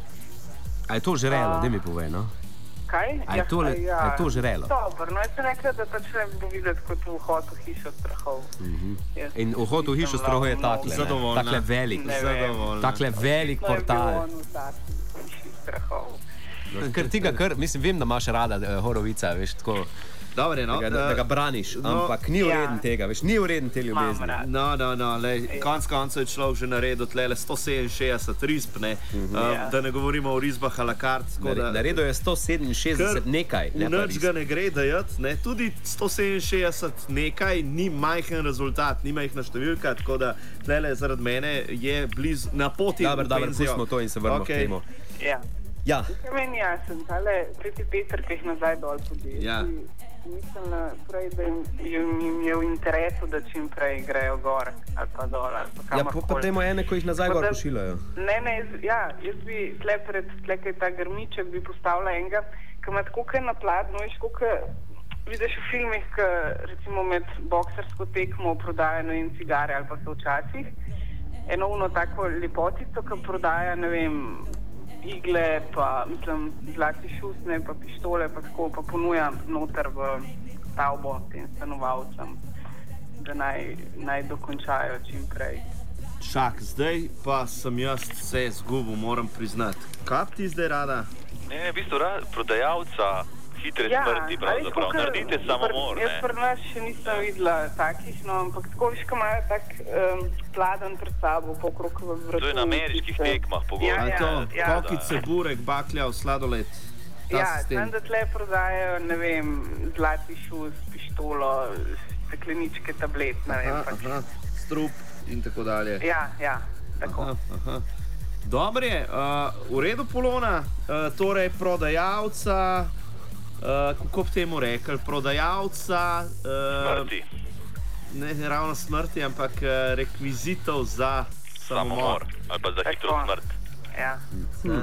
A je to žrelo, A. da mi povej, no? kaj? A je to le- a je to žrelo? Dobro, no jaz sem rekla, da pač ne bo videti kot v hotu hišo strahov. Jaz In vhod v hišo nisem stroho je lavno. takle. ne. Zadovoljna. Takle velik. Ne vem. Zadovoljna. Takle velik To je bil portal. on v taki hiši strahov. Ker ti ga, kar, mislim, vem, da imaš rada uh, Horovica, veš, tako, Dobre, no. da, ga, da ga eh, braniš, no, ampak ni ja. ureden tega, veš, ni ureden te Imam ljubezni. rad. No, no, no, lej, konc koncev je človek že naredil tlele sto sedeminšestdeset risb, ne, uh, Ja. da ne govorimo o risbah a la carte. tako da- Naredil je sto sedeminšestdeset Ker nekaj, ne v pa nič res. ga ne gre dajati, ne, tudi sto sedeminšestdeset nekaj ni majhen rezultat, ni majhna številka, tako da tlele zaradi mene je blizu na poti. Dobro, v dobro, penzijo. pustimo to in se vrnemo Okej. k temu. Ja. Ja, Kaj meni jasen, tale Peti Peter, ki jih nazaj dol tudi. Ja. Mislim, da, prej, da jim, jim, jim je v interesu, da čim prej grejo gor ali pa dol. Ali pa ja pa, pa kamorkoli. dajmo ene, ko jih nazaj Tako gor da- pošiljajo. Ne, ne, jaz, ja, jaz bi tle pred tle, kaj ta grmiček bi postavila enega, ki ima tako kaj na pladnju, veš, kako vidiš v filmih, ki recimo med boksersko tekmo prodajajo ne vem, cigare ali pa so včasih eno uno tako lepotico, ki prodaja, ne vem, igle, pa mislim, zlati šustne, pa pištole, pa tako pa ponuja noter v stavbo tem stanovalcem, da naj, naj dokončajo čim prej. Čak, zdaj pa sem jaz vse zgubil, moram priznati. Kaj ti zdaj rada? Ne, v bistvu rad, prodajalca hitre Ja, smrti, pravzaprav. Naredite samomor, Jaz ne. pri nas še nisem videla takih, no, ampak tako viš, ko imajo tak um, pladen pred sabo, pokrog vratu. To je na ameriških tiste- tekmah pogosto. Ja, A ja, to, ja. kokice, burek, bakljav, sladoled. Ta Ja, sistem. znam, da tle prodajajo, ne vem, zlati šus, pištolo, stekleničke tablet, ne vem. Aha, pač. aha, strup in tako dalje. Ja, ja, tako. Aha, aha. Dobro je, uh, v redu Polona, uh, torej prodajalca, uh, kako bi temu rekli, prodajalca, uh, Smrti. ne ravno smrti, ampak uh, rekvizitov za samomor. Samomor. Ali pa za hitro Tako. smrt. Ja. Hm.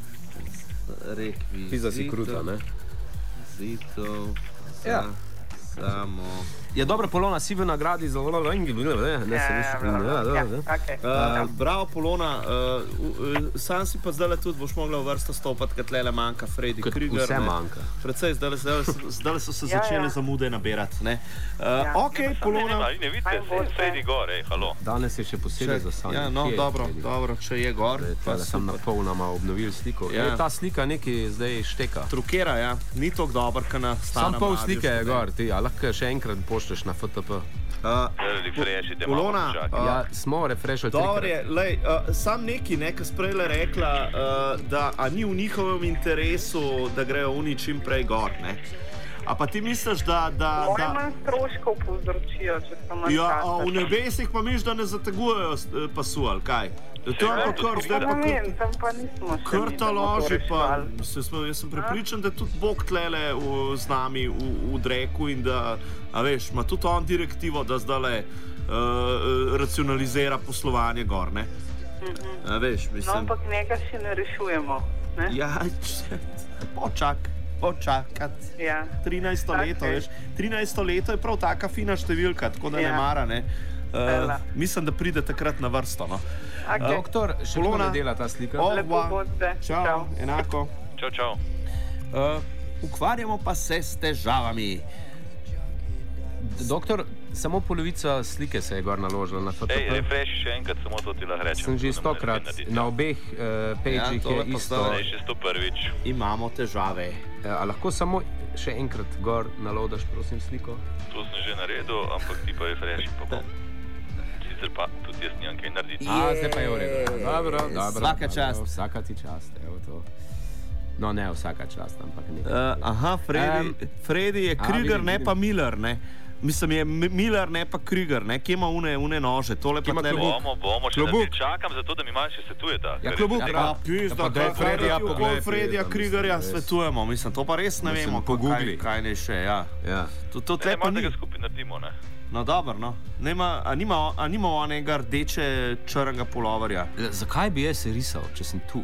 Rekvizitov. Pizza si kruta, ne? Rekvizitov za Ja. samo. Je dobra Polona, si v nagradi za vrlo engi, ne, ne, Ja, se ja, mislim, ja, ja, ja, da, da. okej. Uh, bravo, Polona, uh, uh, sam si pa zdaj tudi boš mogla v vrsto stopiti, ker tle manjka Freddy Kot Krueger. vse ne. manjka. Predvsej, zdaj, zdaj, zdaj so se Ja, začele ja. zamude nabirati. Ne? Uh, Ja. Ok, Ne, ne, Polona. ali ne vidite, Fajn vse boste. sredi gor, ej, halo. Danes je še posebej za sanje. Ja, no, Kje je dobro, Freddy? dobro, če je gor. Pa Da sem super. napolnoma obnovil sliko. Ja. Ja. Ta slika nekaj zdaj šteka. Trukera, ja, ni tako dober, kot na starem. Sam pol radiu slike je študent. gor, ti, a lahko še enkrat pošlješ na F T P. Uh, Refreshite, Polona, malo počakaj. uh, Ja, smo refreshali Dobro trikrat. je, lej, uh, sam neki, ne, ki sprejle rekla, uh, da a ni v njihovem interesu, da grejo oni čim prej gor. Ne? A pa ti misliš, da. da, Moje da manj stroškov povzročijo, če so manj ja, a časa. v nebesih pa misliš, da ne zategujejo eh, pasu ali kaj? To je pa kar zdaj Pa pa ne kar. vem, tam pa nismo še Kar mi, ta da bomo to loži, pa reševali. se smo, jaz sem prepričan, da je tudi Bog tlele v, z nami v, v dreku in da, a veš, ima tudi on direktivo, da zdaj uh, racionalizira poslovanje gor, ne? A veš, No, mislim. ampak njega še ne rešujemo. Ne? Ja, če- počak, počakat. Ja. trinajsto Okej. leto, veš. trinajsto leto je prav taka fina številka, tako da Ja. ne mara, ne? Uh, Hvala. mislim, da pride takrat na vrsto, no. Okay. Doktor, še kako Polona. ne dela ta slika? O, Lepo va. boste. Čau, Čau. enako. Čau, čau. Uh, ukvarjamo pa se s težavami. Doktor, samo polovica slike se je gor naložila na F T Ej, P. refresh še enkrat, samo to ti lahko rečem. Sem že to, da moraš stokrat narediti. na obeh uh, pejčih Ja, tole je pa isto. zdaj. Zdaj še sto prvič. Imamo težave. Eh, A lahko samo še enkrat gor nalodaš, prosim, sliko? To sem že naredil, ampak ti pa refresh pa bom. Sicer pa tudi jaz nimam kaj narediti. A, zdaj pa je v redu. Dobro, dobro. Vsaka dobro, čast. Vsaka ti čast, evo to. No, ne vsaka čast, ampak nekaj. Uh, aha, Freddy, Em, Freddy je a, Krüger, vidim, ne vidim. pa Miller, ne? Mislim, je M- Miller, ne pa Krüger, ne? Kje ima une, une nože? Tole pa ima tle... klobuk? Bomo, bomo, še Klobuk. da čakam zato, da mi malo še svetujeta. Ja, ker- klobuk. Ja, Ja, pa pizda, ja, pa daj kaj Freddyja okoli poglej, Freddyja Freddyja, Krügerja mislim, res. svetujemo, mislim, to pa res ne Mislim, vemo, pogoogli. kaj, kaj ne še, ja. Ja. To, to Ne, tle pa malo ni. tega skupaj naredimo, ne? No, dobro, no. Nema, a nima, a nima onega rdeče črnega puloverja? Zakaj bi jaz risal, če sem tu?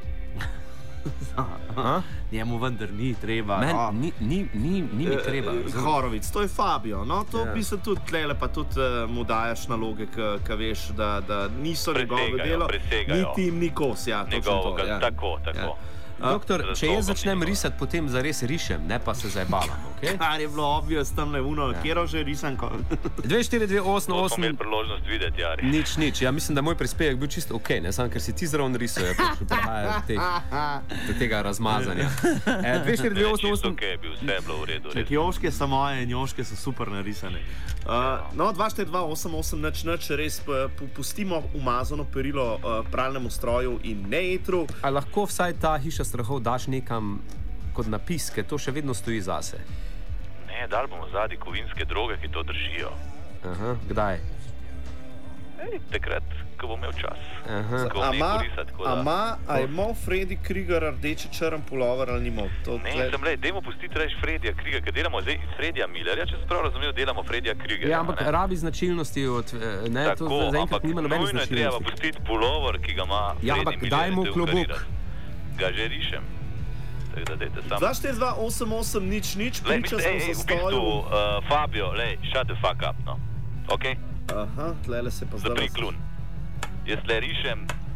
A? Njemu vendar ni treba. Men, no. ni, ni, ni, ni mi treba. Eh, eh, Horovic, to je Fabio. No, to Ja. bi se tudi tlele, pa tudi uh, mu dajes naloge, ki veš, da, da niso njegovo Presegajo, delo, presegajo. niti jim ni kos. Ja, točno Njegovo, to, ja. tako, tako. Doktor, Za če jaz zlobom začnem nima. risati, potem zares rišem, ne pa se zabavam. Okay? Kar je bilo obvious tam le uno, Ja. kjer že risanko. dve štiri dve osem To smo osem. imeli priložnost videti, Jari. Nič, nič. Ja, mislim, da moj prispevek bil čisto ok, ne samo ker si ti zraven risuje, pač prihaja do, teh, do tega razmazanja. E, dve štiri dve osem Čisto osem. ok, bil vse je bilo v redu. res. Čak, joške so moje in joške so super narisane. Uh, no, dva štiri dva osem osem nič nič, res pa pu- pustimo umazano perilo uh, pralnemu stroju in nejetru. A lahko vsaj ta hiša strahov daš nekam kot napis, ker to še vedno stoji zase? Ne, dal bomo zadnji kovinske droge, ki to držijo. Aha, kdaj? Ej, takrat, ko bom imel čas. Aha. Ko bom nehal risati, tako da. Ama, a je imel Freddy Krüger rdeči črn pulover ali ni imel? To Ne, tle- sem le, dajmo pustiti reči Fredija Krüger, ker delamo zdaj Fredija Millerja, če se prav razumel, delamo Fredija Krügerja. Ja, ampak a ne? rabi značilnosti od, eh, ne, to Tako, za- zaenkrat ampak nima nobenih nujno je treba značilnosti. pustiti pulover, ki ga ima Ja, Freddy ampak Miller daj mu in te klobuk. ukarirati. Ga že rišem. Tako da dajte samo. dva štiri dva osem osem nič nič, Lej, priča mislim, smo ej, ej, v zastoju. bistvu, uh, Fabio, lej, shut the fuck up, no. Ok? Aha, tlele se pa zdaj. Zapri klun. Jaz le rišem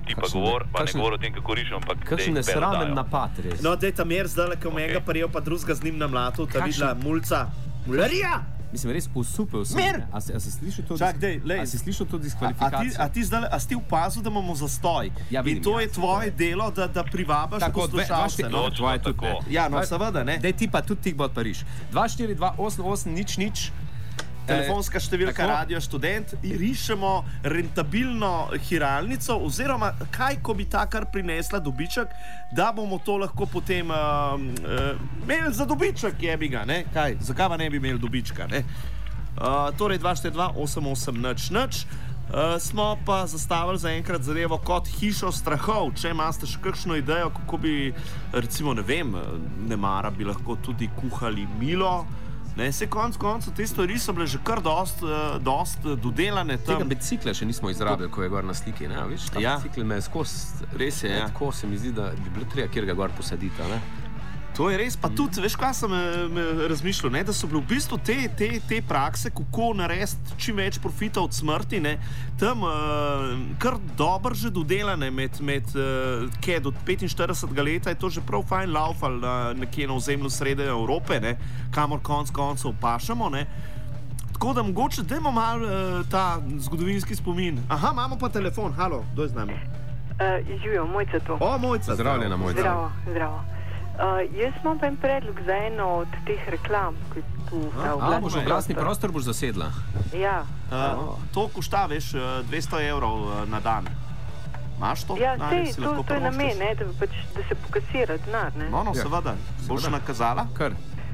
ti pa govor, pa ne govor o tem, kako rišem, ampak kakšen nesramen napad, res. No, dej tam jer zdaj, ko mega prijel, pa drugega z njim na mlatu, ta videla mulca. Mularija! Mislim, res usupil sem. Mir! A si, a si slišal to, Čak, dej, lej. a si slišal to A, a, ti, diskvalifikacijo? a ti zdaj, a si ti opazil, da imamo zastoj? Ja, vidim, in to ja, je tvoje delo, da, da privabaš poslušalce. No, tvoje tudi, ne. Ja, no, seveda, ne. Dej ti pa tudi ti bo odpariš. dva štiri dva osem osem nič nič. Telefonska številka tako. Radio Študent in rišemo rentabilno hiralnico, oziroma kaj, ko bi ta kar prinesla dobiček, da bomo to lahko potem uh, uh, imeli za dobiček, jebi ga, ne? Kaj, zakaj pa ne bi imeli dobička, ne? Uh, torej dva štiri dva osem osem nič nič. Uh, smo pa zastavili zaenkrat zadevo kot hišo strahov. Če imate še kakšno idejo, kako bi, recimo, ne vem, nemara bi lahko tudi kuhali milo. Ne, se konc koncu, te stvari so bile že kar dost, uh, dost dodelane tam. Tega bicikla še nismo izrabili, ko je gor na sliki, ne, viš? Ta Ja. bicikl me je skozi, Res je, ja. tako se mi zdi, da bi bilo treba, kjer ga gor posaditi, ne? To je res, pa tudi, veš, kaj sem eh, razmišljal, ne, da so bile v bistvu te, te, te prakse, kako narediti čim več profita od smrti, ne, tam uh, kar dobro že dodelane med, med uh, kaj, do petinštiridesetega leta je to že prav fajn laufal na, nekje na ozemlju srede Evrope, ne, kamor konc koncev pašamo, ne. Tako da mogoče dajmo malo uh, ta zgodovinski spomin. Aha, imamo pa telefon, halo, kdo je z nami? Uh, Živijo, Mojca tu. O, Mojca. Pozdravljena, Mojca. Zdravo, zdravo. Uh, jaz imam pa en predlog za eno od teh reklam, ki je tu ta A, boš oglasni oglasni prostor boš zasedla? Ja. Uh, to košta, veš, uh, dvesto evrov uh, na dan. Imaš to? Ja, Na, sej, si to, lahko to je privoščiš? namen, ne, da, pač, da se pokasira denar, ne? No, no, Ja. seveda. Boš Seveda. nakazala? Kar?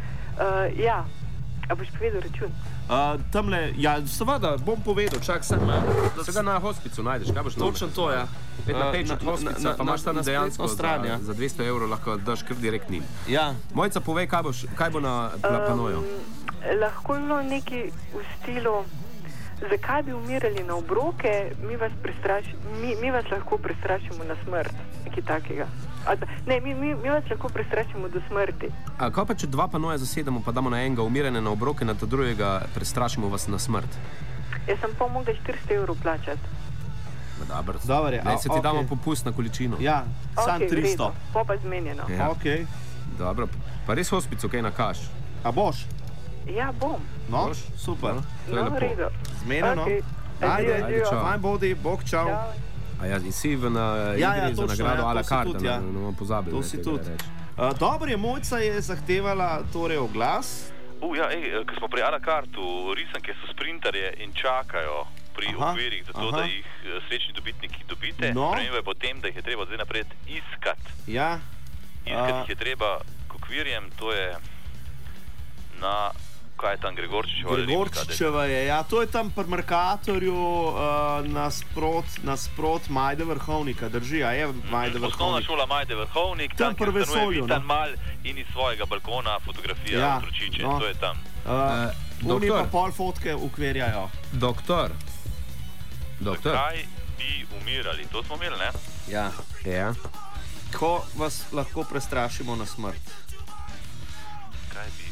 Uh, ja. A boš povedal račun? Uh, tamle, ja, seveda, bom povedal, čak sem. Uh, Se ga na hospicu najdeš, kaj boš Točno to, ja. Pet na Uh, peč od na- hospica, na- pa imaš tam na- na dejansko spletno stran, za, ja. za dvesto evrov lahko daš kar direkt njim. Ja. Mojca, povej, kaj, boš, kaj bo na, na panoju. Lahko je bilo nekaj v stilu, zakaj bi umirali na obroke, mi vas, prestraš, mi, mi vas lahko prestrašimo na smrt, nekaj takega. A, da- ne, mi, mi, mi vas lahko prestrašimo do smrti. A kaj pa, če dva panoja zasedemo, pa damo na enega umiranje na obroke, na ta drugega prestrašimo vas na smrt? Jaz sem pa mogla štiristo evrov plačati. Dobro, Dobar je, ne, a, se ti okej. damo popust na količino. Ja, sam Okej, v tristo. redu. Po pa zmenjeno. Ja. Ok. Dobro, pa res hospicu, kaj nakaš? A boš? Ja, bom. No, Boš? super. To je No, v lepo. redu. Zmenjeno. Okej. Ajde, Adijo, adijo, čau. fajn bodi, bog čau. Čau. A ja, in si v na Ja, ja, igri za točno, nagrado ja, a la to si carte, tudi, ja. ne, ne bomo pozabili. To ne, si tega tudi. reči. Uh, dobro je, Mojca je zahtevala torej oglas. Uh, ja, ej, ko smo pri Alakartu, risanke so sprinterje in čakajo pri Aha, okvirih, zato aha. da jih eh, srečni dobitniki dobite. No. Sprememba je potem, da jih je treba zdaj naprej iskati. Ja. Iskati A. jih je treba k okvirjem, to je na, kaj je tam, Gregorčičeva ali Rimska, daj. Gregorčičeva je, ja, to je tam pri Merkatorju uh, nasprot, nasprot Majde Vrhovnika, drži, a je Majde Osnovna Vrhovnik. šola Majde Vrhovnik, Tam tam, pri kjer stanuje vesolju, Vitan no. Mal in iz svojega balkona fotografija Ja, ja, otročiče, no. to je tam. Uh, Eh, Oni pa doktor. pol fotke ukvirjajo. Doktor. Doktor. Zakaj bi umirali? To smo imeli, ne? Ja. Ja. Ko vas lahko prestrašimo na smrt. Kaj bi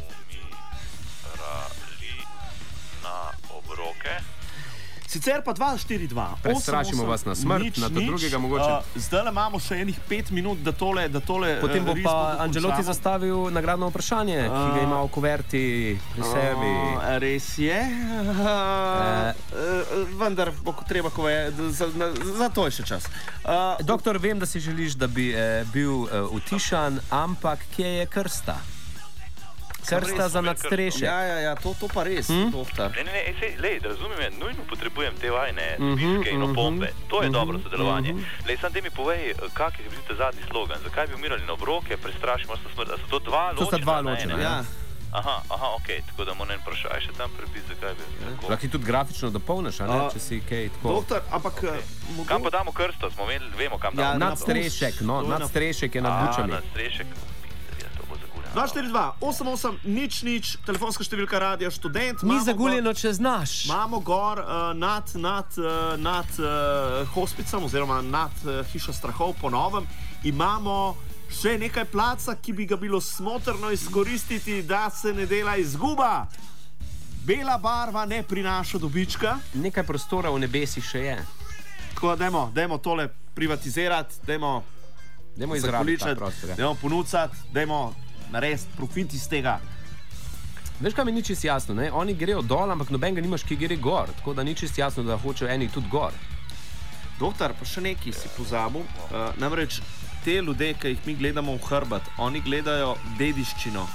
umirali na obroke? Sicer pa dva štiri dva. Prestrašimo vas na smrt, na to drugega mogoče. Uh, zdaj imamo še enih pet minut, da tole. Da tole Potem bo uh, pa risbo Angelotti dokončamo. zastavil nagradno vprašanje, ki ga ima v kuverti pri sebi. Uh, res je. Uh, uh, vendar bo ko treba, ko je, za, na, za to je še čas. Uh, Doktor, vem, da si želiš, da bi eh, bil eh, utišan, ampak kje je krsta? Krsta res za smo imeli nadstrešek. ja, ja, ja, to, to pa res, hm? doktor. Ne, ne, ne, sej, lej, da razumem, je, nujno potrebujem te vajne Mhm, spiske in mhm, opombe. To je mhm, dobro sodelovanje. mhm. Lej, sam te mi povej, kak je bil ta zadnji slogan? Zakaj bi umirali na obroke, prestrašimo se na smrt? A so to dva ločena? To sta dva na ločena, ene? ja. Aha, aha, ok, tako da moram en vprašaj še tam prebiti, zakaj bi tako. Lahko ti tudi grafično dopolniš, a ne, A, če si kaj tako. Doktor, ampak Okay. okay. Kam pa damo krsto? Smo imeli, vemo kam Ja, damo. na- Nadstrešek, no, To je na- nadstrešek je nad A, bučami. na strešek. Ja, to bo zaguljeno. dva štiri dva osem osem nič nič, telefonska številka Radia Študent. Ni Imamo zaguljeno, če znaš. Gor, imamo gor uh, nad, nad, uh, nad uh, hospicom oziroma nad uh, hišo strahov po novem. Imamo še nekaj placa, ki bi ga bilo smotrno izkoristiti, da se ne dela izguba. Bela barva ne prinaša dobička. Nekaj prostora v nebesih še je. Tako da dajmo, dajmo tole privatizirati, dajmo izrabiti, dajmo ponuditi, dajmo narediti profit iz tega. Veš, kaj mi ni čisto jasno, ne? Oni grejo dol, ampak noben ga nimaš, ki gre gor, tako da ni čisto jasno, da hočejo eni tudi gor. Doktor, pa še nekaj si pozabil, uh, namreč te ljudje, ki jih mi gledamo v hrbet, oni gledajo dediščino.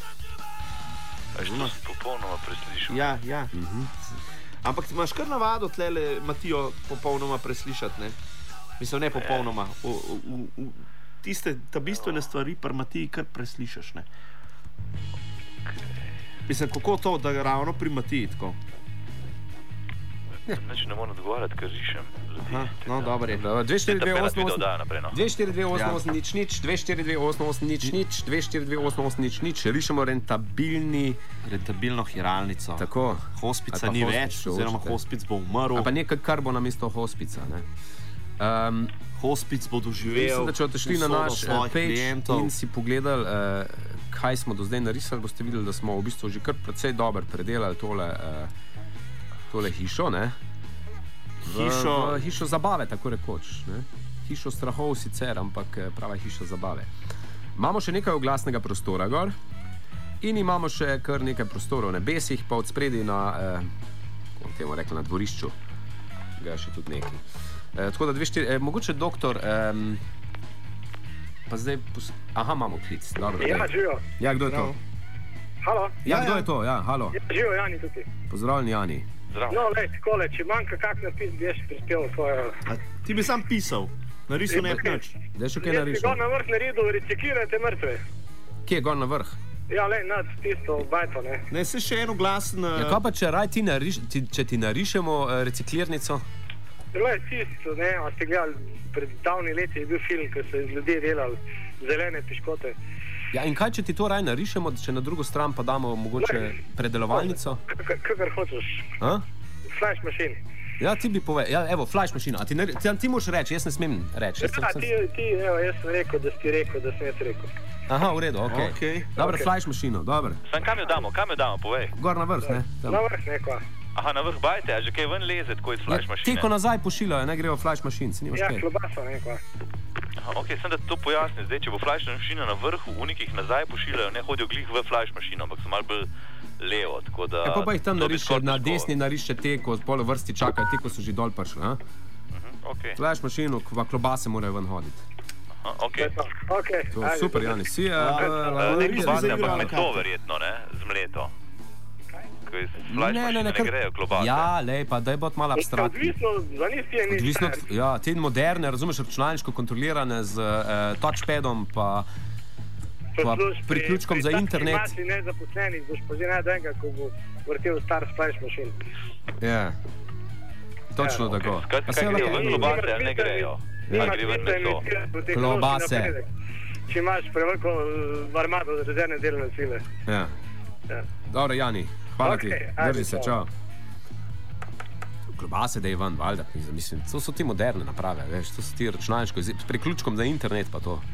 A že to si popolnoma preslišal? Ja, ja. Uh-huh. Ampak imaš kar navado tlele Matijo popolnoma preslišati, ne? Mislim, ne popolnoma. V, v, v, tiste, ta bistvene stvari pri Matiji kar preslišaš, ne? Mislim, kako to, da ravno pri Matiji tako? Neč ne moram odgovarjati, ker rišem. Aha, no, dobro je. dve štiri dve osem dve osem osem nič nič, dve štiri dve osem osem nič nič, dve štiri dve osem osem nič nič, rišemo rentabilni... Rentabilno hiralnico. Tako. Hospica ni več, oziroma hospic bo umrl. A pa nekaj, kar bo namesto hospica, ne? Um, hospic bo doživel. Mislim, da če boste šli na naš page in si pogledali, uh, kaj smo do zdaj narisali, boste videli, da smo v bistvu že kar precej dobro predelali tole, uh, tole hišo, ne? V, hišo... v hišo zabave, tako rekoč, ne? Hišo strahov sicer, ampak prava hiša zabave. Imamo še nekaj oglasnega prostora gor in imamo še kar nekaj prostorov v nebesih, pa od spredi na, eh, kako temu rekli, na dvorišču, ga je še tudi nekaj. Eh, tako da dve štiri, eh, mogoče doktor, eh, pa zdaj, pos... aha, imamo klic, dobro. Ja, živijo. Ja, kdo je to? Halo? Ja, kdo je to? Ja, halo. Ja, živijo, Jani tukaj. Pozdravljeni, Jani. Zdravo. No, lej, takole, če manjka kak napis, bi jaz prispel svojo... A ti bi sam pisal, narisal Ja, nek nič. Zdaj še kaj Jaz bi narišel? gor na vrh naredil, reciklirajte mrtve. Kje je gor na vrh? Ja, lej, nad tisto bajto, ne. Ne, se še eno glasen... Ja, kaj pa, če, raj ti nariš, ti, če ti narišemo uh, reciklirnico? Lej, tisto, ne, a ste gledali, pred davni leti je bil film, ko so iz ljudi delali zelene piškote. Ja, in kaj, če ti to raj narišemo, če na drugo stran pa damo mogoče Lej, predelovalnico? Kakor hočeš. A? Flash machine. Ja, ti bi povedal, ja, evo, flash mašina, a ti, ne, ti, ti moraš reči, jaz ne smem reči. Ja, ti, ti, evo, jaz sem rekel, da si rekel, da sem jaz rekel. Aha, v redu, okej. Okay. Dobro, Okay. flash mašino, dobro. Sam kam jo damo, kam jo damo, povej. Gor na vrh, ne? Tam. Na vrh neko. Aha, na vrh bajte, a že kaj ven leze, tako iz flash Ja, mašine? ti, ko nazaj pošiljajo, ne grejo flash mašin, si nimaš Ja, kaj. klobasa neko. Aha, ok, sem da to pojasnim. Zdaj, če bo flash mašina na vrhu, unikih nazaj pošiljajo, ne hodijo glih v flash mašino, ampak so malo bolj levo, tako da... Ja, pa pa jih tam to bi nariše, skoraj na težko. desni nariše te, ko pol vrsti čakajo, ti, ko so že dol prišli, a? Mhm, ok, Flash mašino, pa klobase morajo ven hoditi. aha, ok. Ok. To je super, Jani, si... Uh, Uh, ne bi klobase, zdaj ampak igrala meso karte. verjetno, ne, zmleto. Ko iz flash mašine ne kar- grejo klobase. Ja, lej, pa daj bod malo abstraktni. Odvisno, za njih ti je nič. Odvisno, od- ja, te moderne, razumeš, računalniško kontrolirane z uh, touchpadom, pa pa priključkom za internet. Če imaš nezaposlenih, boš pa že najde enega, ko bo vrtel star flash mašin. je. Točno Ja, tako. Skratka, Pa kaj se grejo lahko- ven klobase, ali ne grejo? Ja, gre ven meso. Klobase. Če imaš preveliko uh, armado za rezervne delovne sile. Ja. Ja. Dobro, Jani, hvala ti. Okej, ajde, Drži se, čao. čao. Klobase da je ven, valjda, mislim, to so ti moderne naprave, veš, to so ti računalniško, z s priključkom za internet pa to.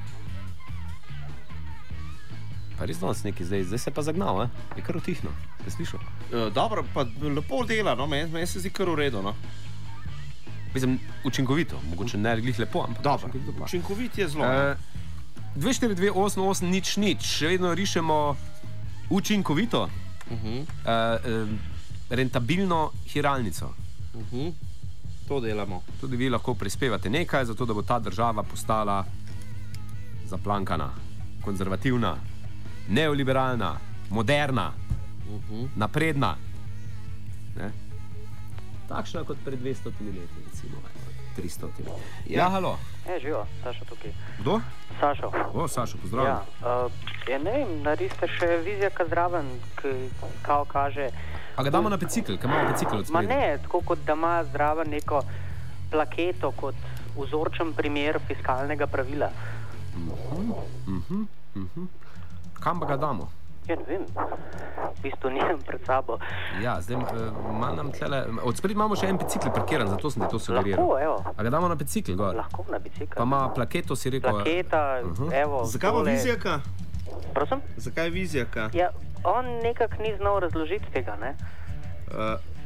Pa res danes neki zdaj, zdaj se je pa zagnal, eh? Je kar utihno, ste slišal? Uh, dobro, pa lepo dela, no, meni men se zdi kar v redu, no. Mislim, učinkovito, mogoče ne glih lepo, ampak Dobro, učinkovito pa. učinkovit je zelo. Uh, dve štiri dve osem osem nič nič, še vedno rišemo učinkovito, Uh -huh. uh, uh, rentabilno hiralnico. Uh -huh. To delamo. Tudi vi lahko prispevate nekaj, zato da bo ta država postala zaplankana, konzervativna, neoliberalna, moderna, Uh -huh. napredna. Ne? Takšna kot pred dvestotimi leti, recimo, tristotimi. Ja, ja, halo. E, živo, Sašo tukaj. Kdo? Sašo. O, Sašo, pozdravljen. Ja, uh, ja, ne vem, naredite še vizijaka zraven, ki kao kaže... A ga damo na bicikl, ker imamo bicikl od Ma spredaj? ne, tako kot da ima zraven neko plaketo kot vzorčen primer fiskalnega pravila. Mhm, mhm, mhm. Kam pa ga damo? Ja, ne vem, v bistvu nisem pred sabo. Ja, zdaj uh, nam tlele, od spredaj imamo še en bicikl parkiran, zato sem ti to sugeriral. Lahko, evo. A ga damo na bicikl gor? Lahko na bicikl. Pa ima plaketo, si rekel. Plaketa, uh -huh. evo. Zakaj bo tole- vizijaka? Prosim? Zakaj vizijaka? Ja, on nekako ni znal razložiti tega, ne? Uh,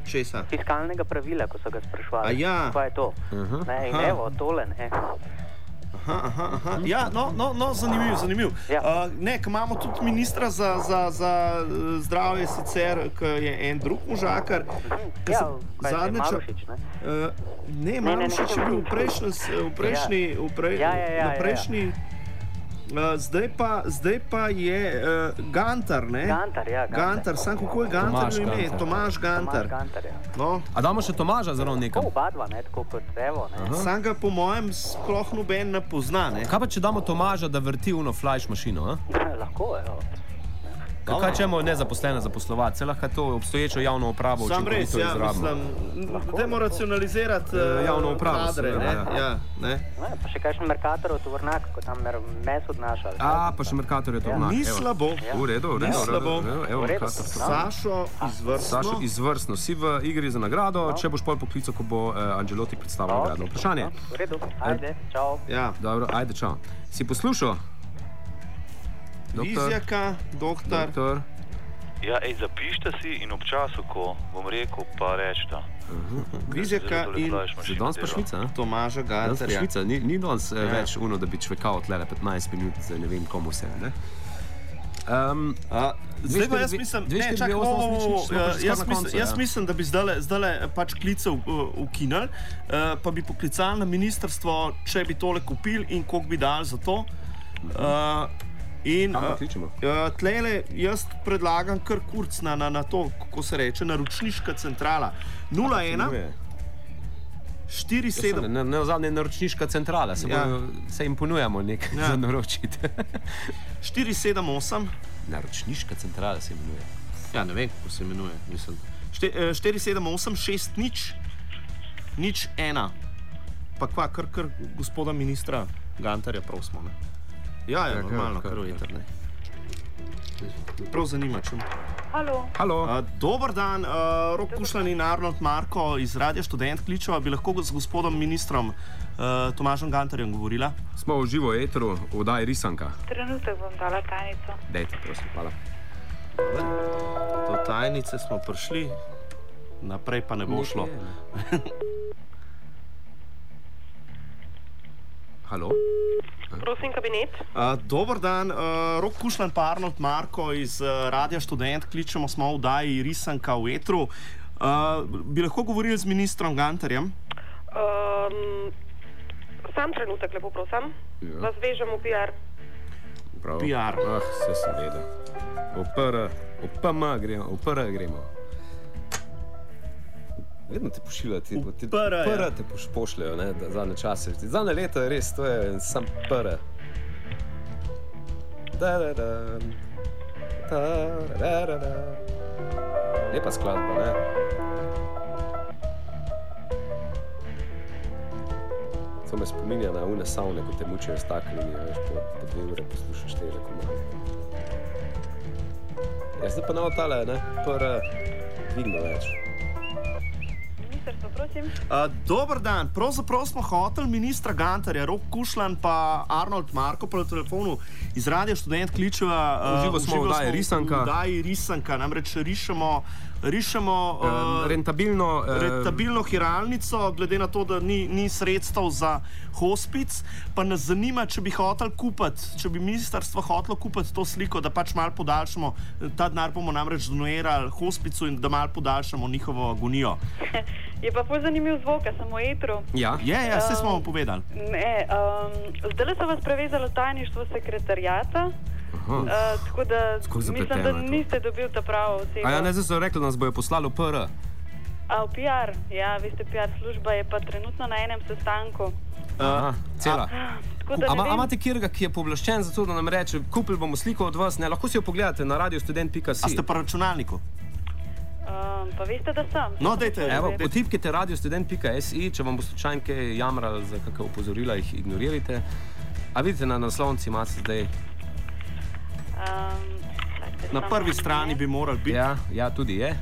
Česa? Fiskalnega pravila, ko so ga sprašvali. A ja. Kaj je to? Aha. Ne, in Aha. evo, tole, ne. Aha, aha, aha. Ja, no, no, no zanimiv, zanimiv. Ja. Uh, ne, ko imamo tudi ministra za, za, za uh, zdravje sicer, ki je en drug možakar. Ja, kaj je Marušič, ne? Uh, ne, Ne, ne, ne, Marušič je bil v prejšnji, v prejšnji, v prej, Ja, ja, ja, na prejšnji. Uh, zdaj, pa, zdaj pa je uh, Gantar, ne? Gantar, ja. Gantar, Gantar sam kako je Gantar Tomaž ime? Gantar. Tomaž Gantar. Tomaž Gantar, ja. No. A damo še Tomaža zelo nekam? Oba dva, ne, tako kot evo, ne. Sam ga po mojem sploh noben ne pozna, ne? Kaj pa če damo Tomaža, da vrti uno flash mašino? A? Lahko, evo. Kaj, kaj če imamo nezaposlene zaposlovati? Se lahko to obstoječo javno upravo Sam res, učinkovito ja, izrabimo. mislim, dajmo racionalizirati Eh, uh, javno upravo, kadre, seveda, ne? ja. Ja, ne? Ne, pa še kakšen Mercatorov tovornjak, ko tam mer- meso odnaša. A, pa še Mercator je to Ja. vnak. Ni evo. slabo. Ja. V redu, v Ni redu, v redu, slabo. v redu, evo, V redu. Mercator. Sašo, izvrstno. Sašo, izvrstno. Si v igri za nagrado, če boš pol poklical, ko bo uh, Angelotti predstavil Ok, nagradno vprašanje. no, V redu, ajde, čau. Ja. Dobro, ajde, čau. Si poslušal? Doktor? Vizjaka, doktor. Doktor? Ja, ej, zapišite si in ob času, ko bom rekel, pa rečete. Vizjaka in Že danes pa Švica, a? Tomaža Danes pa Gantarja. Švica, ni, ni danes eh, Ja. več uno, da bi čvekal tlele petnajst minut za ne vem komu vse, ne? Um, A, Zdaj pa jaz mislim, dve, ne, štiri, čakaj, dve, o, osem, o, osem, o, nič, smo ja, pa že jaz, skoraj na mislim, koncu, jaz ja. mislim, da bi zdajle, zdajle pač klicev uh, ukinili, uh, pa bi poklicali na ministrstvo, če bi tole kupili in koliko bi dali za to. Uh, in Kam pa uh, kličemo? uh, tlele jaz predlagam kar kurc na, na, na to, kako se reče, naročniška centrala. nula ena štiri sedem. Na, na zadnje naročniška centrala, se, Ja. bojo, se jim ponujamo nekaj Ja. ja. za naročiti. štiri sedem osem. Naročniška centrala se imenuje. Ja, ne vem, kako se imenuje. Mislim. Šte- eh, štiri sedem osem šest nič, nič ena. Pa kva, kar, kar gospoda ministra Gantarja prosimo. Ne? Ja, je Ja, ja, kar, normalno, kar, kar v kar. internet. Prav zanima, če. Halo. Halo. Uh, dober dan, uh, Rok Kušlan in Arnold Marko iz Radia Študent kličeva. Bi lahko z gospodom ministrom uh, Tomažem Gantarjem govorila? Smo v živo etru, v oddaji Risanka. Trenutek bom dala tajnico. Dejte, prosim, hvala. Do tajnice smo prišli, naprej pa ne bo šlo. Halo. Prosim, kabinet. Uh, dober dan, uh, Rok Kušlan pa Arnold Marko iz uh, Radia Študent, kličemo smo v oddaji Risanka v etru. Uh, bi lahko govorili z ministrom Gantarjem? Um, sam trenutek, lepo prosim. Ja. Vas vežem v P R. Prav. P R. Ah, vse sem vedel. V P R, v P M gremo, v P R gremo. Vedno te pošiljajo, ti, ti P R, ja. P R te poš, pošljajo, ne, da, zadnje čase. Zadnje leto je res, to je sam P R. Da, da, da. Da, da, da, da. Lepa skladba, ne? To me spominja na une savne, ko te mučijo s taklini, veš, po, po dve ure poslušaš tele komade. Ja, zdaj pa nav tale, ne, P R, vidno več. Ministrstvo, prosim. Uh, dober dan, pravzaprav smo hoteli ministra Gantarja, Rok Kušlan pa Arnold Marko po telefonu iz Radia Študent kličeva. Uh, V živo smo v oddaji Risanka. V oddaji Risanka, namreč rišemo, rišemo uh, Um, rentabilno, uh, rentabilno hiralnico, glede na to, da ni, ni sredstev za hospic, pa nas zanima, če bi hotel kupiti, če bi ministrstvo hotelo kupiti to sliko, da pač malo podaljšamo, ta denar bomo namreč donirali hospicu in da malo podaljšamo njihovo agonijo. Je pa bolj zanimiv zvok, a sem v etru. Ja. Je, ja, vse smo vam povedali. Ne, um, zdaj so vas prevezali v tajništvo sekretarijata. Uh, tako da Kako mislim, zapleteno da je to. niste dobili ta pravo osebo. A ja, ne, zdaj so rekli, da nas bojo poslali v P R. A v P R, ja, veste, P R služba je pa trenutno na enem sestanku. Aha, cela. Tako da A, ne a vem, imate kjerga, ki je pooblaščen za to, da nam reče, kupili bomo sliko od vas, ne, lahko si jo pogledate na radiostudent pika si. A ste pa računalniku? um, pa veste, da sem. No, dajte, Evo, potipkite radiostudent pika si, če vam bo slučajno kaj jamrali za kakšna opozorila, jih ignorirajte. A vidite, na naslovnici imate zdaj. Um, čakajte, Na samo prvi strani ne. bi moral biti. Ja, ja, tudi je.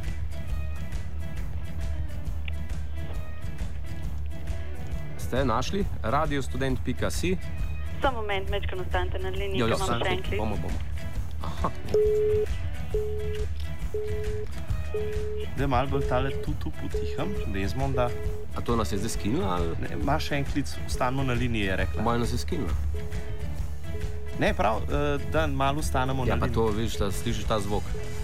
Ste našli? radiostudent pika si. Samo moment, mečkano ostanite na liniji, Jo, ker jo, imam samo še en klik. bomo, bomo. Aha. Da je malo bolj tale tu, tu potiham, Desmond, da... A to nas je zdaj skinilo, ali? Ne, ima še en klic, ostanemo na liniji, je rekla. Moje nas je skinilo. Ne, prav, da malo ostanemo ja, na liniji. Ja, pa to, vidiš, da slišiš ta zvok.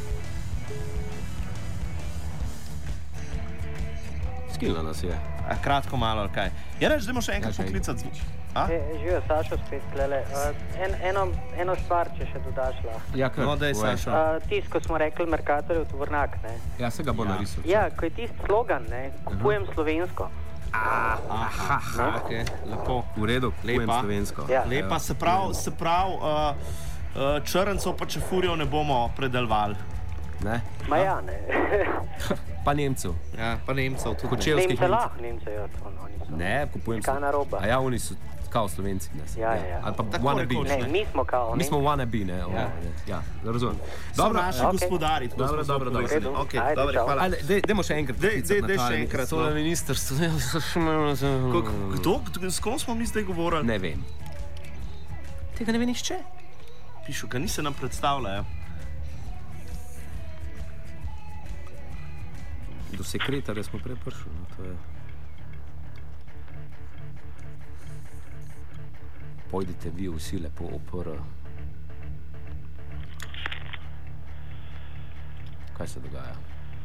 Skinilo nas je. A, kratko malo, ali kaj. Je reč, da imamo še enkrat ja, poklicati zvok. E, živijo, Sašo spet, klele. En, eno, eno stvar, če še dodaš lahko. Ja, kar. No, da je Sašo. Uh, Tis, ko smo rekli Merkatorjev tovornjak, ne. Ja, se ga bo ja. narisal. Ja, ko je tist slogan, ne, kupujem uh -huh. slovensko. Aha, aha, ok, lepo. V redu, kupujem slovensko. Ja. Lepa, se prav, se prav, uh, uh, črncov pa čefurjev ne bomo predelovali. Ne? Ma ja, ne. Pa Nemcev. Ja, pa Nemcev tudi. Kočevskih Nemce lahko, Nemce, ja, to oni so. Ne, kupujem se. Kana roba. A ja, oni so kao Slovenci, ne? Ja, ja, ja. Ali pa wannabe. Ne, mi smo kao. Mi smo wannabe, ne? Ja, ja, razumem. Dobro, naši okay. gospodari. Dobro, dobro, dobro. Ok, dobro, hvala. Dajmo še enkrat. Dej še enkrat. Sole ministrstvo. Kdo? S kom smo mi zdaj govorili? Ne vem. Tega ne ve nišče? Pišu, ga ni se nam predstavljajo. Do sekretarja smo prej prišli, no, to je... Pojdite vi vsi lepo opr. Kaj se dogaja?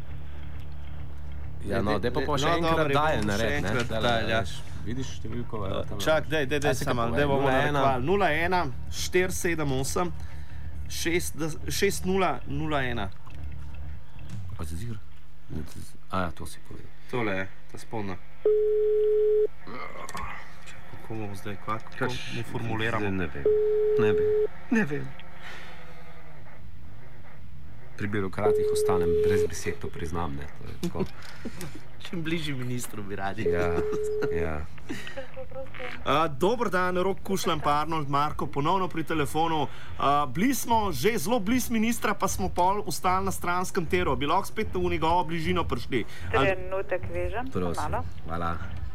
Ja, no, daj pa pa še enkrat daj nared, ne? Vidiš številko? Čak, daj, daj, daj, samo, daj bomo narekvali. nula ena štiri sedem osem šest nula nula ena. Pa se zigra? A ja, to si povedal. Tole je, ta spolna. Kako bomo zdaj, kako mu formuliramo? Ne vem, ne vem, ne vem. Pri birokratih ostanem brez besed, to priznam, ne. To je tako. Čim bližji ministru bi radi. Ja, ja. Uh, dober dan, Rok Kušlan pa Arnold Marko, ponovno pri telefonu. Uh, bili smo že zelo bliz ministra, pa smo pol ostali na stranskem teru. Bi lahko spet v njegovo bližino prišli. Trenutek vežem. Prosim, hvala.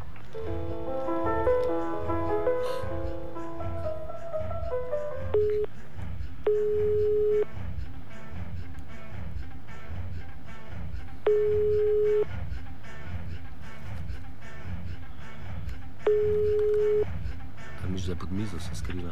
A misliš, da je pod mizo se skrila?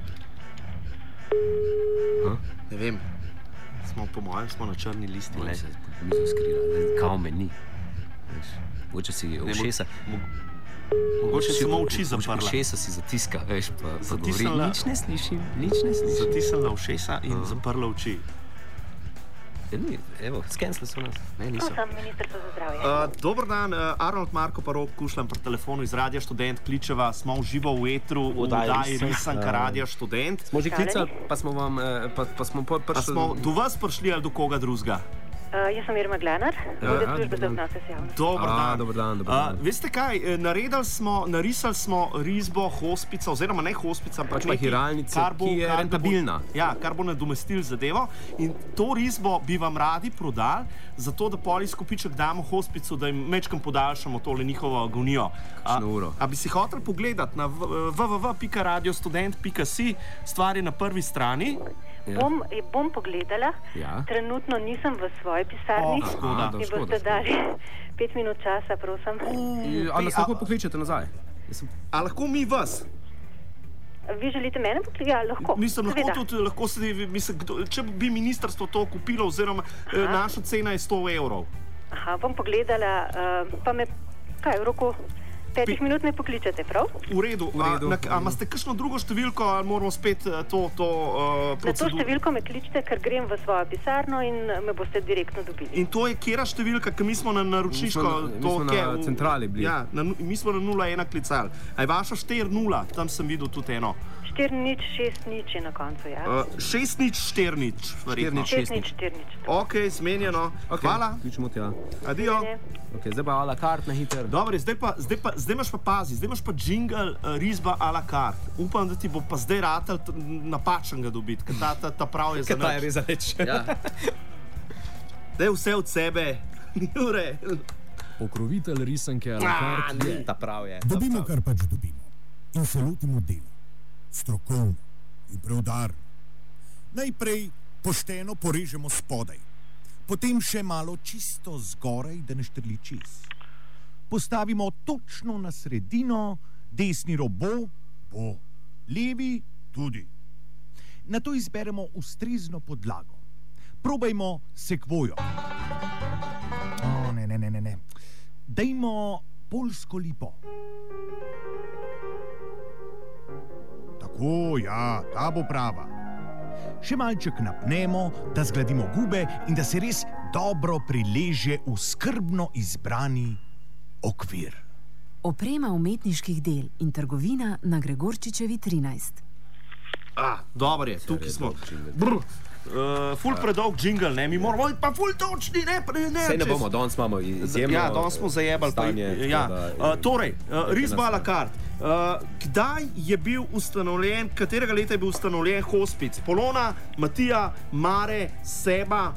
Ha? Ne vem. Smo po mojem, smo na črni listi. Ne, se je pod mizo skrila. Kao me ni. Mogoče si ušesa... Mogoče samo oči zaprla. Ušesa si zatiska, veš, pa, pa govori. Nič ne slišim, nič ne slišim. Zatisnila ušesa in uh. zaprla oči. Evo, skensli so nas. Ne, niso. To sem ministrstvo za zdravje. Uh, dober dan, uh, Arnold Marko pa Rok Kušlan pri telefonu iz Radia Študent kličeva. Smo v živo v etru, v oddaji Risanka uh, Radia Študent. Smo že klicali, pa smo vam, pa, pa smo prišli... Pa smo do vas prišli ali do koga drugega? Uh, jaz sem Irma Glanar, vodja službe za odnose s javnostjo. Dobar dan. A, dobar dan, dobar dan. Uh, veste kaj, naredili smo, narisali smo risbo hospica, oziroma ne hospica, pač pa hiralnica, ki je rentabilna. Bo, ja, kar bo nadomestil zadevo. In to risbo bi vam radi prodali, zato da pol izkupiček damo hospicu, da jim mečkam podaljšamo tole njihovo agonijo. Kakšno uro. A bi si hotel pogledati na w w w pika radiostudent pika si, stvar je na prvi strani. Ja. Bom, bom pogledala, ja. Trenutno nisem v svoji pisarni. Oh, škoda. Mi boste dali pet minut časa, prosim. Uh, a nas lahko pokličete nazaj? Sem... A lahko mi vas? Vi želite mene poklicati? Lahko. Mislim, lahko tudi, lahko se, mislim, kdo, če bi ministrstvo to kupilo, oziroma Aha. naša cena je sto evrov. Aha, bom pogledala, uh, pa me, kaj, v roku petih Pi... minut me pokličete, prav? V redu. V redu. A, a imate kakšno drugo številko, ali moramo spet to, to uh, proceduro? Na to številko me kličite, ker grem v svojo pisarno in me boste direktno dobili. In to je kjera številka, ker mi smo na naročniško... Mi smo, mi smo na v, centrali bili. Ja, na, mi smo na nula ena klicali. A je vaša štiri nula? Tam sem videl tudi eno. štiri nič šest nič je na koncu, ja. Uh, šest nič štiri nič, verjetno. šest nič štiri nič. Ok, zmenjeno. Okay, hvala. Kličemo tja. Adio. Ok, zdaj pa a la carte na hiter. Dobre, zdaj pa, zdaj pa, zdaj imaš pa pazi, zdaj imaš pa jingle uh, risba a la carte. Upam, da ti bo pa zdaj ratal napačen ga dobiti, ker ta, ta, ta prav je za nič. Kaj ta je res za nič. Ja. Daj vse od sebe. Jure. Pokrovitelj risanke a la carte je. Ta prav je. Dobimo, kar pač dobimo. In se lotimo dela. Strokovno in preudarno. Najprej pošteno porežemo spodaj. potem še malo čisto zgoraj, da ne štrli čez. Postavimo točno na sredino, desni rob bo, bo, levi tudi. Nato izberemo ustrezno podlago. Probajmo sekvojo. O, ne, ne, ne, ne, ne. Dajmo poljsko lipo. Tako, ja, ta bo prava. Še malček napnemo, da zgladimo gube in da se res dobro prileže v skrbno izbrani okvir. Oprema umetniških del in trgovina na Gregorčičevi trinajst. A, dobro je, tukaj smo. Brr, uh, ful predolg džingl, ne, mi moramo biti pa ful točni, ne, ne. Sej ne bomo, danes imamo izjemno Ja, danes smo zajebali. stanje, Pa, ja. tako da- uh, torej, uh, risba a la carte. Uh, kdaj je bil ustanovljen, katerega leta je bil ustanovljen hospic? Polona, Matija, Mare, Seba,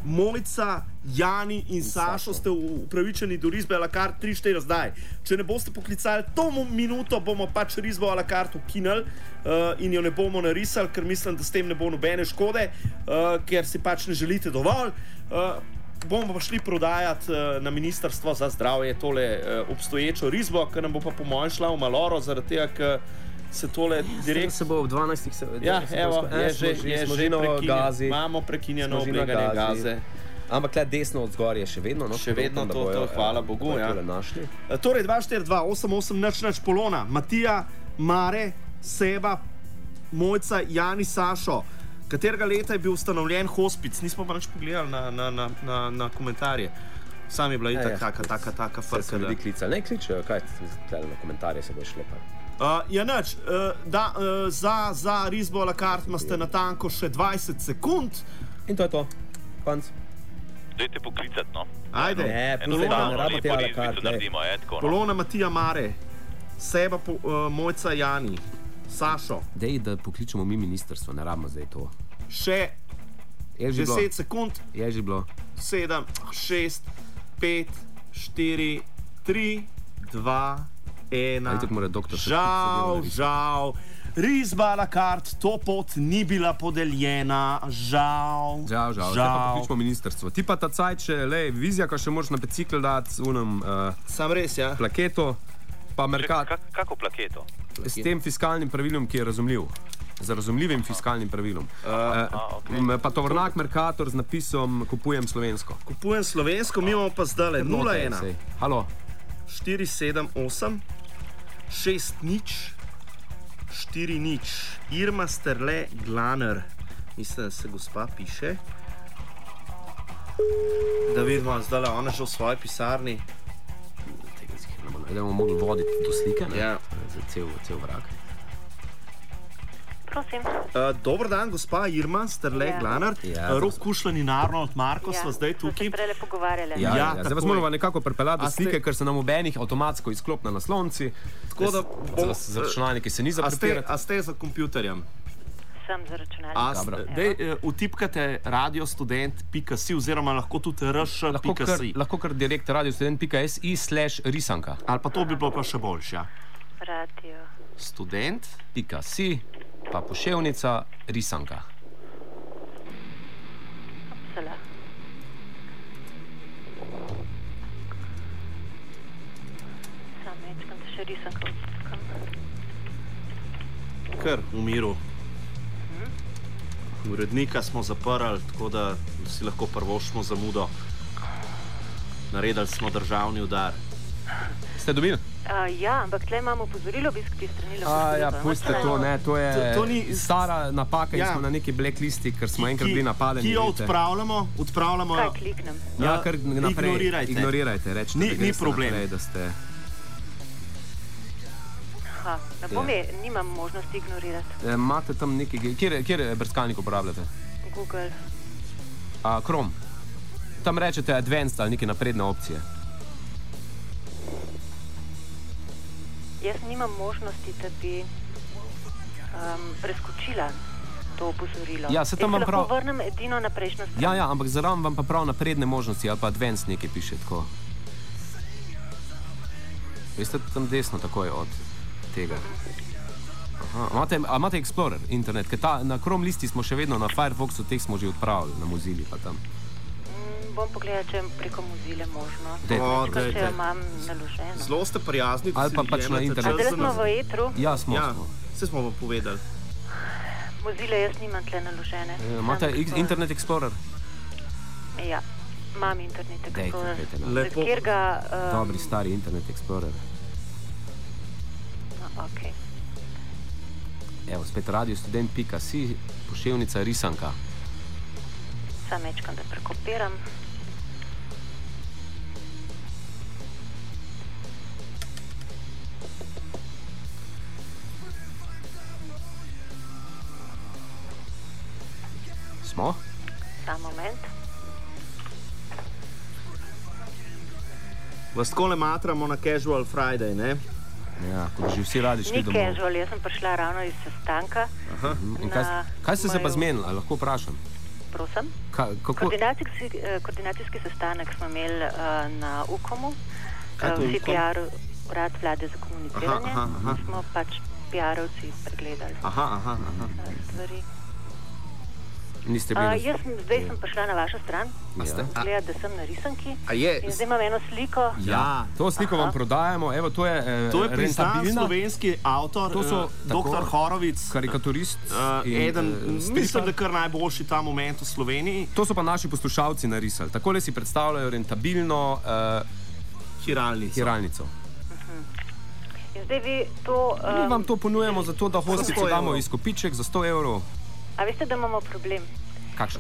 Mojca, Jani in Sašo ste upravičeni do risbe a la carte tri štiri zdaj. Če ne boste poklicali to minuto, bomo pač risbo a la carte ukinili uh, in jo ne bomo narisali, ker mislim, da s tem ne bo nobene škode, uh, ker si pač ne želite dovolj. Uh, bomo pa šli prodajati uh, na Ministrstvo za zdravje tole uh, obstoječo risbo, ki nam bo pa po mojem šla v maloro, zaradi tega, ker se tole direkt... Se bo v dvanajstih se... Ja, se evo, bo- je eh, že, smo je smo že na prekinjeno, gazi. imamo prekinjeno Smo že na obleganje gazi. gaze. Ampak tle desno od zgor je še vedno. No, Še vedno da to, bojo, to, hvala Bogu. bojo Ja. tole našli. E, Torej, dva štiri dva osem osem nič nič Polona, Matija, Mare, Seba, Mojca, Jani, Sašo. Katerega leta je bil ustanovljen hospic? Nismo pa nič pogledali na, na, na, na, na komentarje. Sam je bila Ja, itak ja. taka, taka, taka Saj frka. so ljudi klicali. Ne kličejo, kaj tle na komentarje se bo šlo pa. Uh, ja, nič. Uh, da, uh, za, za risbo a la carte imate natanko še dvajset sekund. In to je to. Konc. Dajte poklicati, no. Ajde. Ne, Eno pustaj, enostavno ne rabite lepo a la risbico carte, glej. naredimo, je tako, no. Polona, Matija, Mare, Seba, po, uh, Mojca, Jani, Sašo. Dej, da pokličemo mi ministrstvo, ne rabimo zdaj to. Še Je že bilo. deset sekund, Je že bilo. sedem, šest, pet, štiri, tri, dva, ena. Ali tako mora doktor še Žal, narediti? žal. Risba a la carte, to pot ni bila podeljena, žal. Žal, žal. Zdaj pa pokličemo ministrstvo. Ti pa ta cajt še, lej, vizjaka še moraš na bicikl dati z unem uh, Sam res, ja. plaketo, pa merkat. Kak, kako plaketo? S tem fiskalnim pravilom, ki je razumljiv. Z razumljivim fiskalnim pravilom. Uh, a, okay. Pa tovornjak Mercator z napisom Kupujem slovensko. Kupujem slovensko, mi imamo pa zdaj nula ena. Halo. štiri sedem osem, šest nič, štiri nič. Irma Sterle Glaner. Mislim, da se gospa piše. Da vidimo, zdaj ona že v svoji pisarni. Tega si ne bomo. Da bomo mogli voditi do slike, ne? Ja. Za cel, cel vrak. Prosim. Uh, dober dan, gospa Irma Sterle Ja. Glaner. Ja, Uh, Rok Kušlan in Arnold Marko Ja, sva zdaj smo se tukaj. prele pogovarjali. Ja, ja, ja. Zdaj vas takoj. moramo nekako pripeljati do A ste- slike, ker se nam obenih avtomatsko izklop na naslonci. Tako da bo, za, za računalniki se ni za A ste, prepirati. a ste za kompjuterjem? Sem za računalnik. A, Dobro. dej, uh, utipkate radiostudent pika si oziroma lahko tudi rš Lahko pika kar, si. lahko kar direkt radiostudent pika si slash risanka. Ali pa to bi bilo pa še boljše. Ja. Radio. Student. Pika si, pa poševnica, risanka. Upsala. Sam večkrat da še risam kot Kar v miru. Urednika smo zaprli, tako da si lahko prvošmo zamudo. Naredili smo državni udar. Ste dobili? Uh, ja, ampak tle imamo opozorilo, obisk ti strani lahko. A, ja, stoji. pustite to, ne, to je To- to ni- stara napaka Ja. in smo na neki blacklisti, ker smo enkrat bili napadeni. Ki jo vidite. odpravljamo, odpravljamo. Kaj kliknem? Ja, Uh, kar naprej. ignorirajte. Ignorirajte, rečete, Ni- da ni greste problem. naprej, da ste... Aha, ne bom Ja. je, nimam možnosti ignorirati. Eh, Imate tam neki, kjer, kjer brskalnik uporabljate? Google. A, Chrome. Tam rečete advanced ali neke napredne opcije. Jaz nimam možnosti, da bi um, preskočila to opozorilo. Ja, se tam Jaz vam se lahko prav- vrnem edino na prejšnjo stran. Ja, ja, ampak zraven vam pa prav napredne možnosti ali pa advanced nekaj piše tako. Veste, tam desno takoj od tega. Aha, a imate, a imate Explorer, internet, ker ta, na Chrome listi smo še vedno, na Firefoxu teh smo že odpravili, na Mozilla pa tam. Mm, bom pogledala, če je preko Mozile možno. O, Če jo imam naloženo. Zelo ste prijazni. Ali pa pač na internetu. A zdaj smo v etru? Ja, smo. Ja, smo. vse smo vam povedali. Mozile jaz nimam tle naložene. E, imate Sam Internet Explorer? Ja, imam Internet Explorer. Dejte, dejte, Lepo. Kjer ga... Um, Dobri, stari Internet Explorer. No, ok. Evo, spet radiostudent pika si, poševnica risanka. Sam mečkam, da prekopiram. Smo? Sam moment. Vas takole matramo na Casual Friday, ne? Ja, ko bi že vsi radi šli Ni domov. casual, jaz sem prišla ravno iz sestanka. Aha. In kaj, Na kaj ste se pa mojo- zmenili, ali lahko vprašam? Prosim? Ka, kako? Koordinacijski, eh, koordinacijski sestanek smo imeli uh, na UKOM-u, Kaj je to vsi UKOM? P R, urad vlade za komuniciranje. Aha, aha, aha. Smo pač P R-ovci pregledali Aha, aha, aha. eh, stvari. Niste Uh, bili? jaz sem, zdaj sem prišla na vašo stran, A ste? gledati, da sem na risanki. A je? In zdaj imam eno sliko. Ja, to sliko vam prodajamo, evo, to je eh, To je priznan rentabilna. slovenski avtor, To so eh, doktor Horovic, karikaturist. uh, in, eden, eh, mislim, slikar. da je kar najboljši ta moment v Sloveniji. To so pa naši poslušalci narisali. Takole si predstavljajo rentabilno uh, hiralnico. hiralnico. In zdaj vi to... Mi Um, vam to ponujemo zato, da hospicu sto damo evrov. izkupiček za sto evrov. a veste, da imamo problem? Kakšen?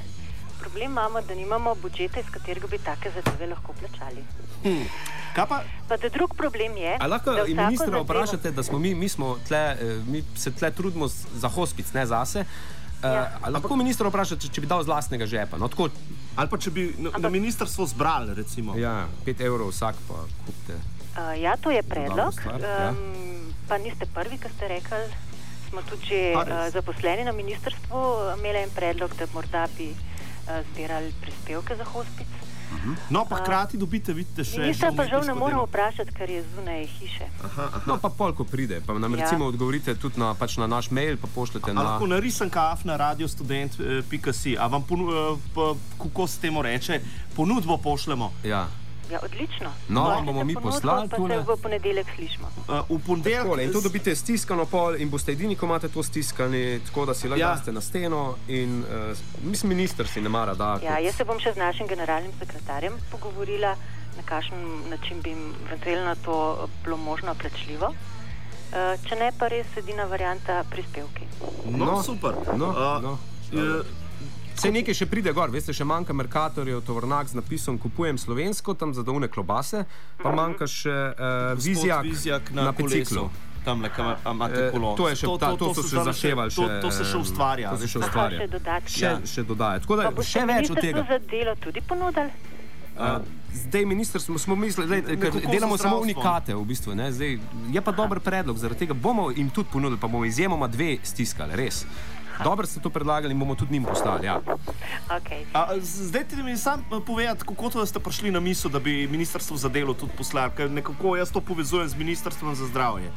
Problem imamo, da nimamo budžeta, iz katerega bi take zadeve lahko plačali. Hmm. Kaj pa? Pa da drug problem je, A lahko da vsako ministra zadevo- vprašate, da smo mi, mi, smo tle, eh, mi se tle trudimo z- za hospic, ne zase. Uh, Ja. a lahko ministra vprašate, če bi dal z lastnega žepa. No, tako, Ali pa če bi na, na ministrstvo zbrali, recimo. ja, pet evrov vsak pa kupite. Uh, ja, to je predlog. stvar, ja. Um, pa niste prvi, ki ste rekli. Smo tudi že A, uh, res? zaposleni na ministrstvu imeli en predlog, da morda bi uh, zbirali prispevke za hospic. No, pa hkrati dobite, vidite, še... Ministra še pa žal ne umetniško moremo delo. vprašati, ker je zunaj hiše. Aha, aha. No, pa pol, ko pride, pa nam Ja. recimo odgovorite tudi na, pač na naš mail, pa pošljete A na... lahko narisan kaf na radiostudent pika si, a vam, ponu, eh, pa, kako se temu reče, ponudbo pošljemo. Ja. Ja, odlično. No, Pošljite bomo mi ponudbo, poslali pa tule. se v ponedeljek slišimo. Uh, v ponedeljek... Takole, in to dobite stiskano pol in boste edini, ko imate to stiskani, tako da si lahko Ja. daste na steno in uh, mislim, minister si ne mara da. Ja, kot- jaz se bom še z našim generalnim sekretarjem pogovorila, na kakšen način bi jim eventualno to bilo možno plačljivo. Uh, če ne, pa res edina varianta prispevki. No, No, super. no, Uh, no. eh, Vse nekaj še pride gor, veste, še manjka Mercatorjev tovornjak z napisom Kupujem slovensko, tam za dolne klobase, pa manjka še uh, gospod Vizjak, Vizjak na, na kolesu. biciklu. Tamle, kam imate Eh, kolo. to je še, ta, to, to so se še zdajle zahtevali. To, to se še em, ustvarja. To se še Aha, ustvarja. še dodatki. Še, Ja. še dodaja. Tako da Pa boste še več od ministrstvu tega. za delo tudi ponudili? Uh, zdaj, ministrstvo smo mislili, da Nekako delamo za samo zdravstvo. unikate, v bistvu. Ne? Zdaj, je pa dober predlog, zaradi tega bomo jim tudi ponudili, pa bomo izjemoma dve stiskali, res. Dobro ste to predlagali in bomo tudi njim poslali. Ja. Okay. A, zdaj ti mi sam povedati, kako to ste prišli na misel, da bi ministrstvo za delo tudi poslali, ker nekako jaz to povezujem z ministrstvom za zdravje.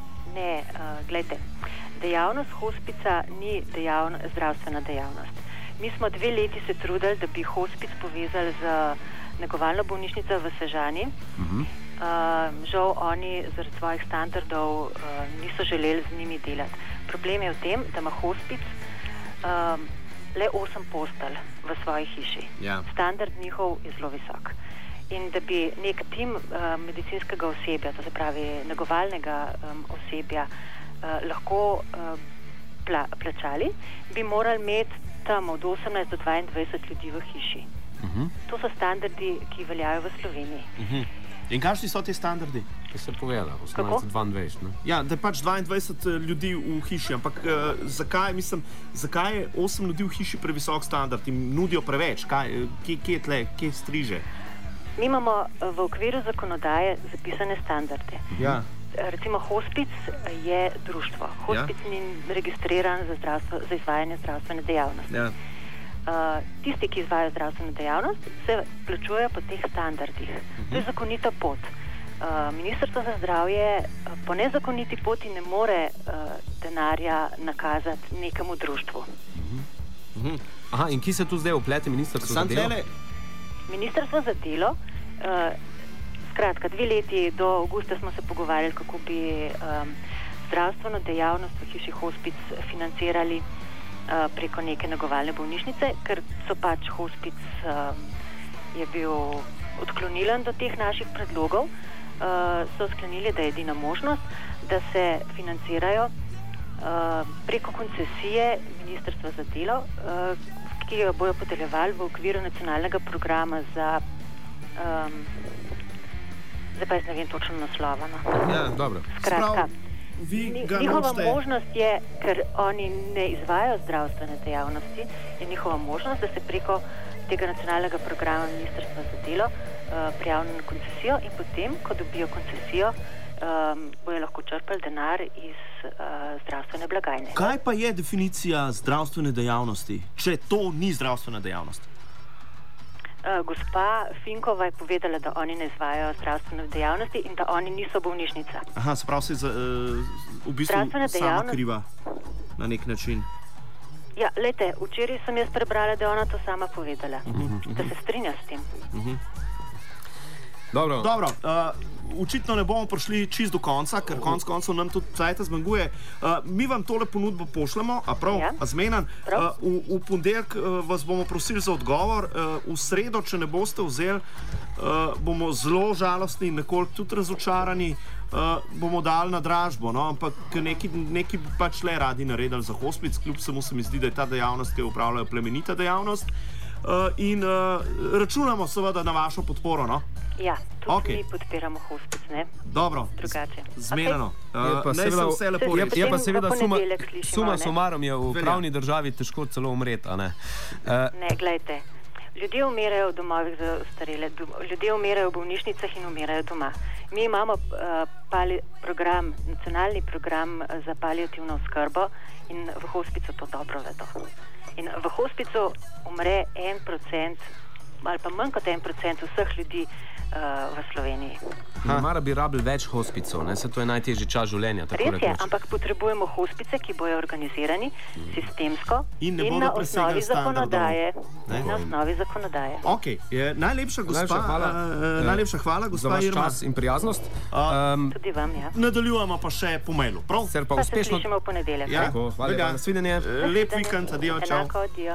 Ne, uh, gledajte, dejavnost hospica ni dejavn, zdravstvena dejavnost. Mi smo dve leti se trudili, da bi hospic povezali z negovalno bolnišnico v Sežani. Mhm. Uh, žal oni zaradi svojih standardov uh, niso želeli z njimi delati. Problem je v tem, da ima hospic uh, le osem postelj v svoji hiši. Ja. Standard njihov je zelo visok. In da bi nek tim uh, medicinskega osebja, to se pravi negovalnega um, osebja, uh, lahko uh, pla plačali, bi morali imeti tam od osemnajst do dvaindvajset ljudi v hiši. Mhm. To so standardi, ki veljajo v Sloveniji. Mhm. In kakšni so ti standardi? Kaj se povedala, Kako? osemnajst dvaindvajset. Ne? Ja, da je pač dvaindvajset ljudi v hiši, ampak uh, zakaj, mislim, zakaj je osem ljudi v hiši previsok standard in nudijo preveč? Kaj, eh, kje, kje je tle, kje striže? Mi imamo uh, v okviru zakonodaje zapisane standarde. Ja. Recimo hospic je društvo. Hospic ja. ni registriran za, zdravstvo, za izvajanje zdravstvene dejavnosti. Ja. Uh, tisti, ki izvajajo zdravstveno dejavnost, se plačujejo po teh standardih. Uh-huh. To je zakonita pot. Uh, Ministrstvo za zdravje uh, po nezakoniti poti ne more uh, denarja nakazati nekemu društvu. Uh-huh. Aha, in ki se tu zdaj uplete ministrstvo za Sam delo? tlele, Ministrstvo za delo, uh, skratka, dve leti do avgusta smo se pogovarjali, kako bi um, zdravstveno dejavnost v hiši hospic financirali uh, preko neke negovalne bolnišnice, ker so pač hospic um, je bil odklonilen do teh naših predlogov, uh, so sklenili, da je edina možnost, da se financirajo uh, preko koncesije Ministrstva za delo, uh, ki jo bojo podeljevali v okviru nacionalnega programa za um, zdaj pa jaz ne vem točno naslova. No. Ja, dobro. Skratka, Vi ga njihova nočete- možnost je, ker oni ne izvajajo zdravstvene dejavnosti, je njihova možnost, da se preko tega nacionalnega programa Ministrstva za delo uh, prijavijo na koncesijo in potem, ko dobijo koncesijo, um, bojo lahko črpali denar iz uh, zdravstvene blagajne. Kaj pa je definicija zdravstvene dejavnosti, če to ni zdravstvena dejavnost? Uh, gospa Finkova je povedala, da oni ne izvajajo zdravstvene dejavnosti in da oni niso bolnišnica. Aha, se pravi, si za, uh, v bistvu Zdravstvena sama dejavnost- kriva na nek način. Ja, lejte, včeraj sem jaz prebrala, da je ona to sama povedala, Mhm, da se strinja s tem. Mhm. Dobro. Dobro, uh, očitno ne bomo prišli čist do konca, ker konc koncev nam tudi cajt zmanjkuje. Uh, mi vam tole ponudbo pošljemo, a prav, Ja. a zmenan. Uh, v, v ponedeljek uh, vas bomo prosili za odgovor, uh, v sredo, če ne boste vzeli, uh, bomo zelo žalostni in nekoliko tudi razočarani. Uh, bomo dali na dražbo, no? Ampak neki, neki bi pač le radi naredili za hospic, kljub samo se mi zdi, da je ta dejavnost, ki jo upravljajo, plemenita dejavnost. Uh, in uh, računamo seveda na vašo podporo. No? Ja, tudi Okej. mi podpiramo hospic, ne? Dobro, Drugače. zmenjeno. Je pa Uh, naj se seveda, vse lepo je, reši. je pa seveda v suma, ponedeljek slišimo, suma ne? sumarom je v Velja. pravni državi težko celo umreti, a ne? Uh, Ne, gledajte, ljudje umirajo v domovih za starele, do, ljudje umirajo v bolnišnicah in umirajo doma. Mi imamo uh, pali, program, nacionalni program uh, za paliativno oskrbo in v hospicu to dobro vedo. In v hospicu umre en procent ali pa manj kot en procent vseh ljudi uh, v Sloveniji. Mara bi rabili več hospicov, ne? Se to je najtežji čas življenja. tako Res je, rekoč. ampak potrebujemo hospice, ki bojo organizirani sistemsko In ne in bodo na presegali osnovi zakonodaje. Ne? Na osnovi zakonodaje. Okay. Je, najlepša gospa, Najlepša hvala. uh, najlepša hvala, Za gospa vaš Irma. čas in prijaznost. Uh, Um, Tudi vam, ja. nadaljujemo pa še po mailu. Prav? Ser pa Pa se uspešno. slišimo v ponedeljek. Ja, Tako, hvala velja. lepa, nasvidenje. Eh, Lep vikend, adijo, čau. Enako, adijo.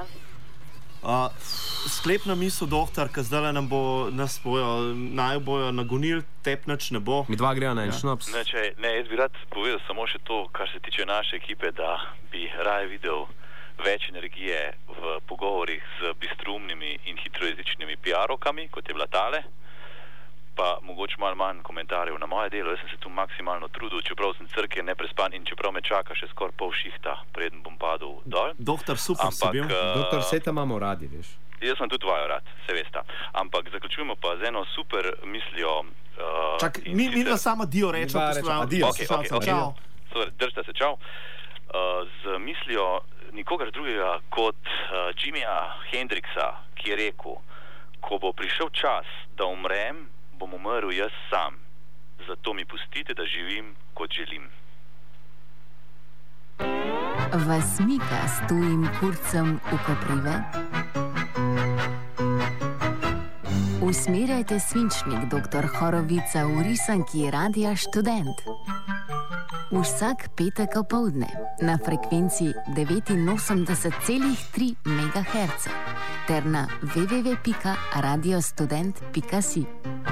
Uh, sklepna misel, doktor, ki zdaj nam bo, nas bojo, naj bojo nagonili, tepnač ne bo. Mi dva greva na en šnops. Ne, če, ne, jaz bi rad povedal samo še to, kar se tiče naše ekipe, da bi raje videl več energije v pogovorih z bistroumnimi in hitrojezičnimi P R-ovkami, kot je bila tale, pa mogoče malo manj komentarjev na moje delo. Jaz sem se tu maksimalno trudil, čeprav sem crke neprespan in čeprav me čaka še skoraj pol šihta, preden bom padel dol. Doktor, super si Ampak, bil. eh, Doktor, vse te imamo radi, veš. Jaz sem tudi vajo rad, se veste. Ampak zaključujemo pa z eno super mislijo. Uh, Čak, mi, mi da samo dio rečemo, Mi dva rečemo adijo. Okay, okay, okay. Čau. Super, držite se, čau. Uh, z mislijo nikogar drugega kot uh, Jimija Hendrixa, ki je rekel, ko bo prišel čas, da umrem, bom umrl jaz sam. Zato mi pustite, da živim, kot želim. Vas mika s tujim kurcem v koprive? Usmerjajte svinčnik doktor Horovica v risanki Radia Študent. Vsak petek opoldne na frekvenci devetinosemdeset celih tri megaherca ter na w w w pika radiostudent pika si.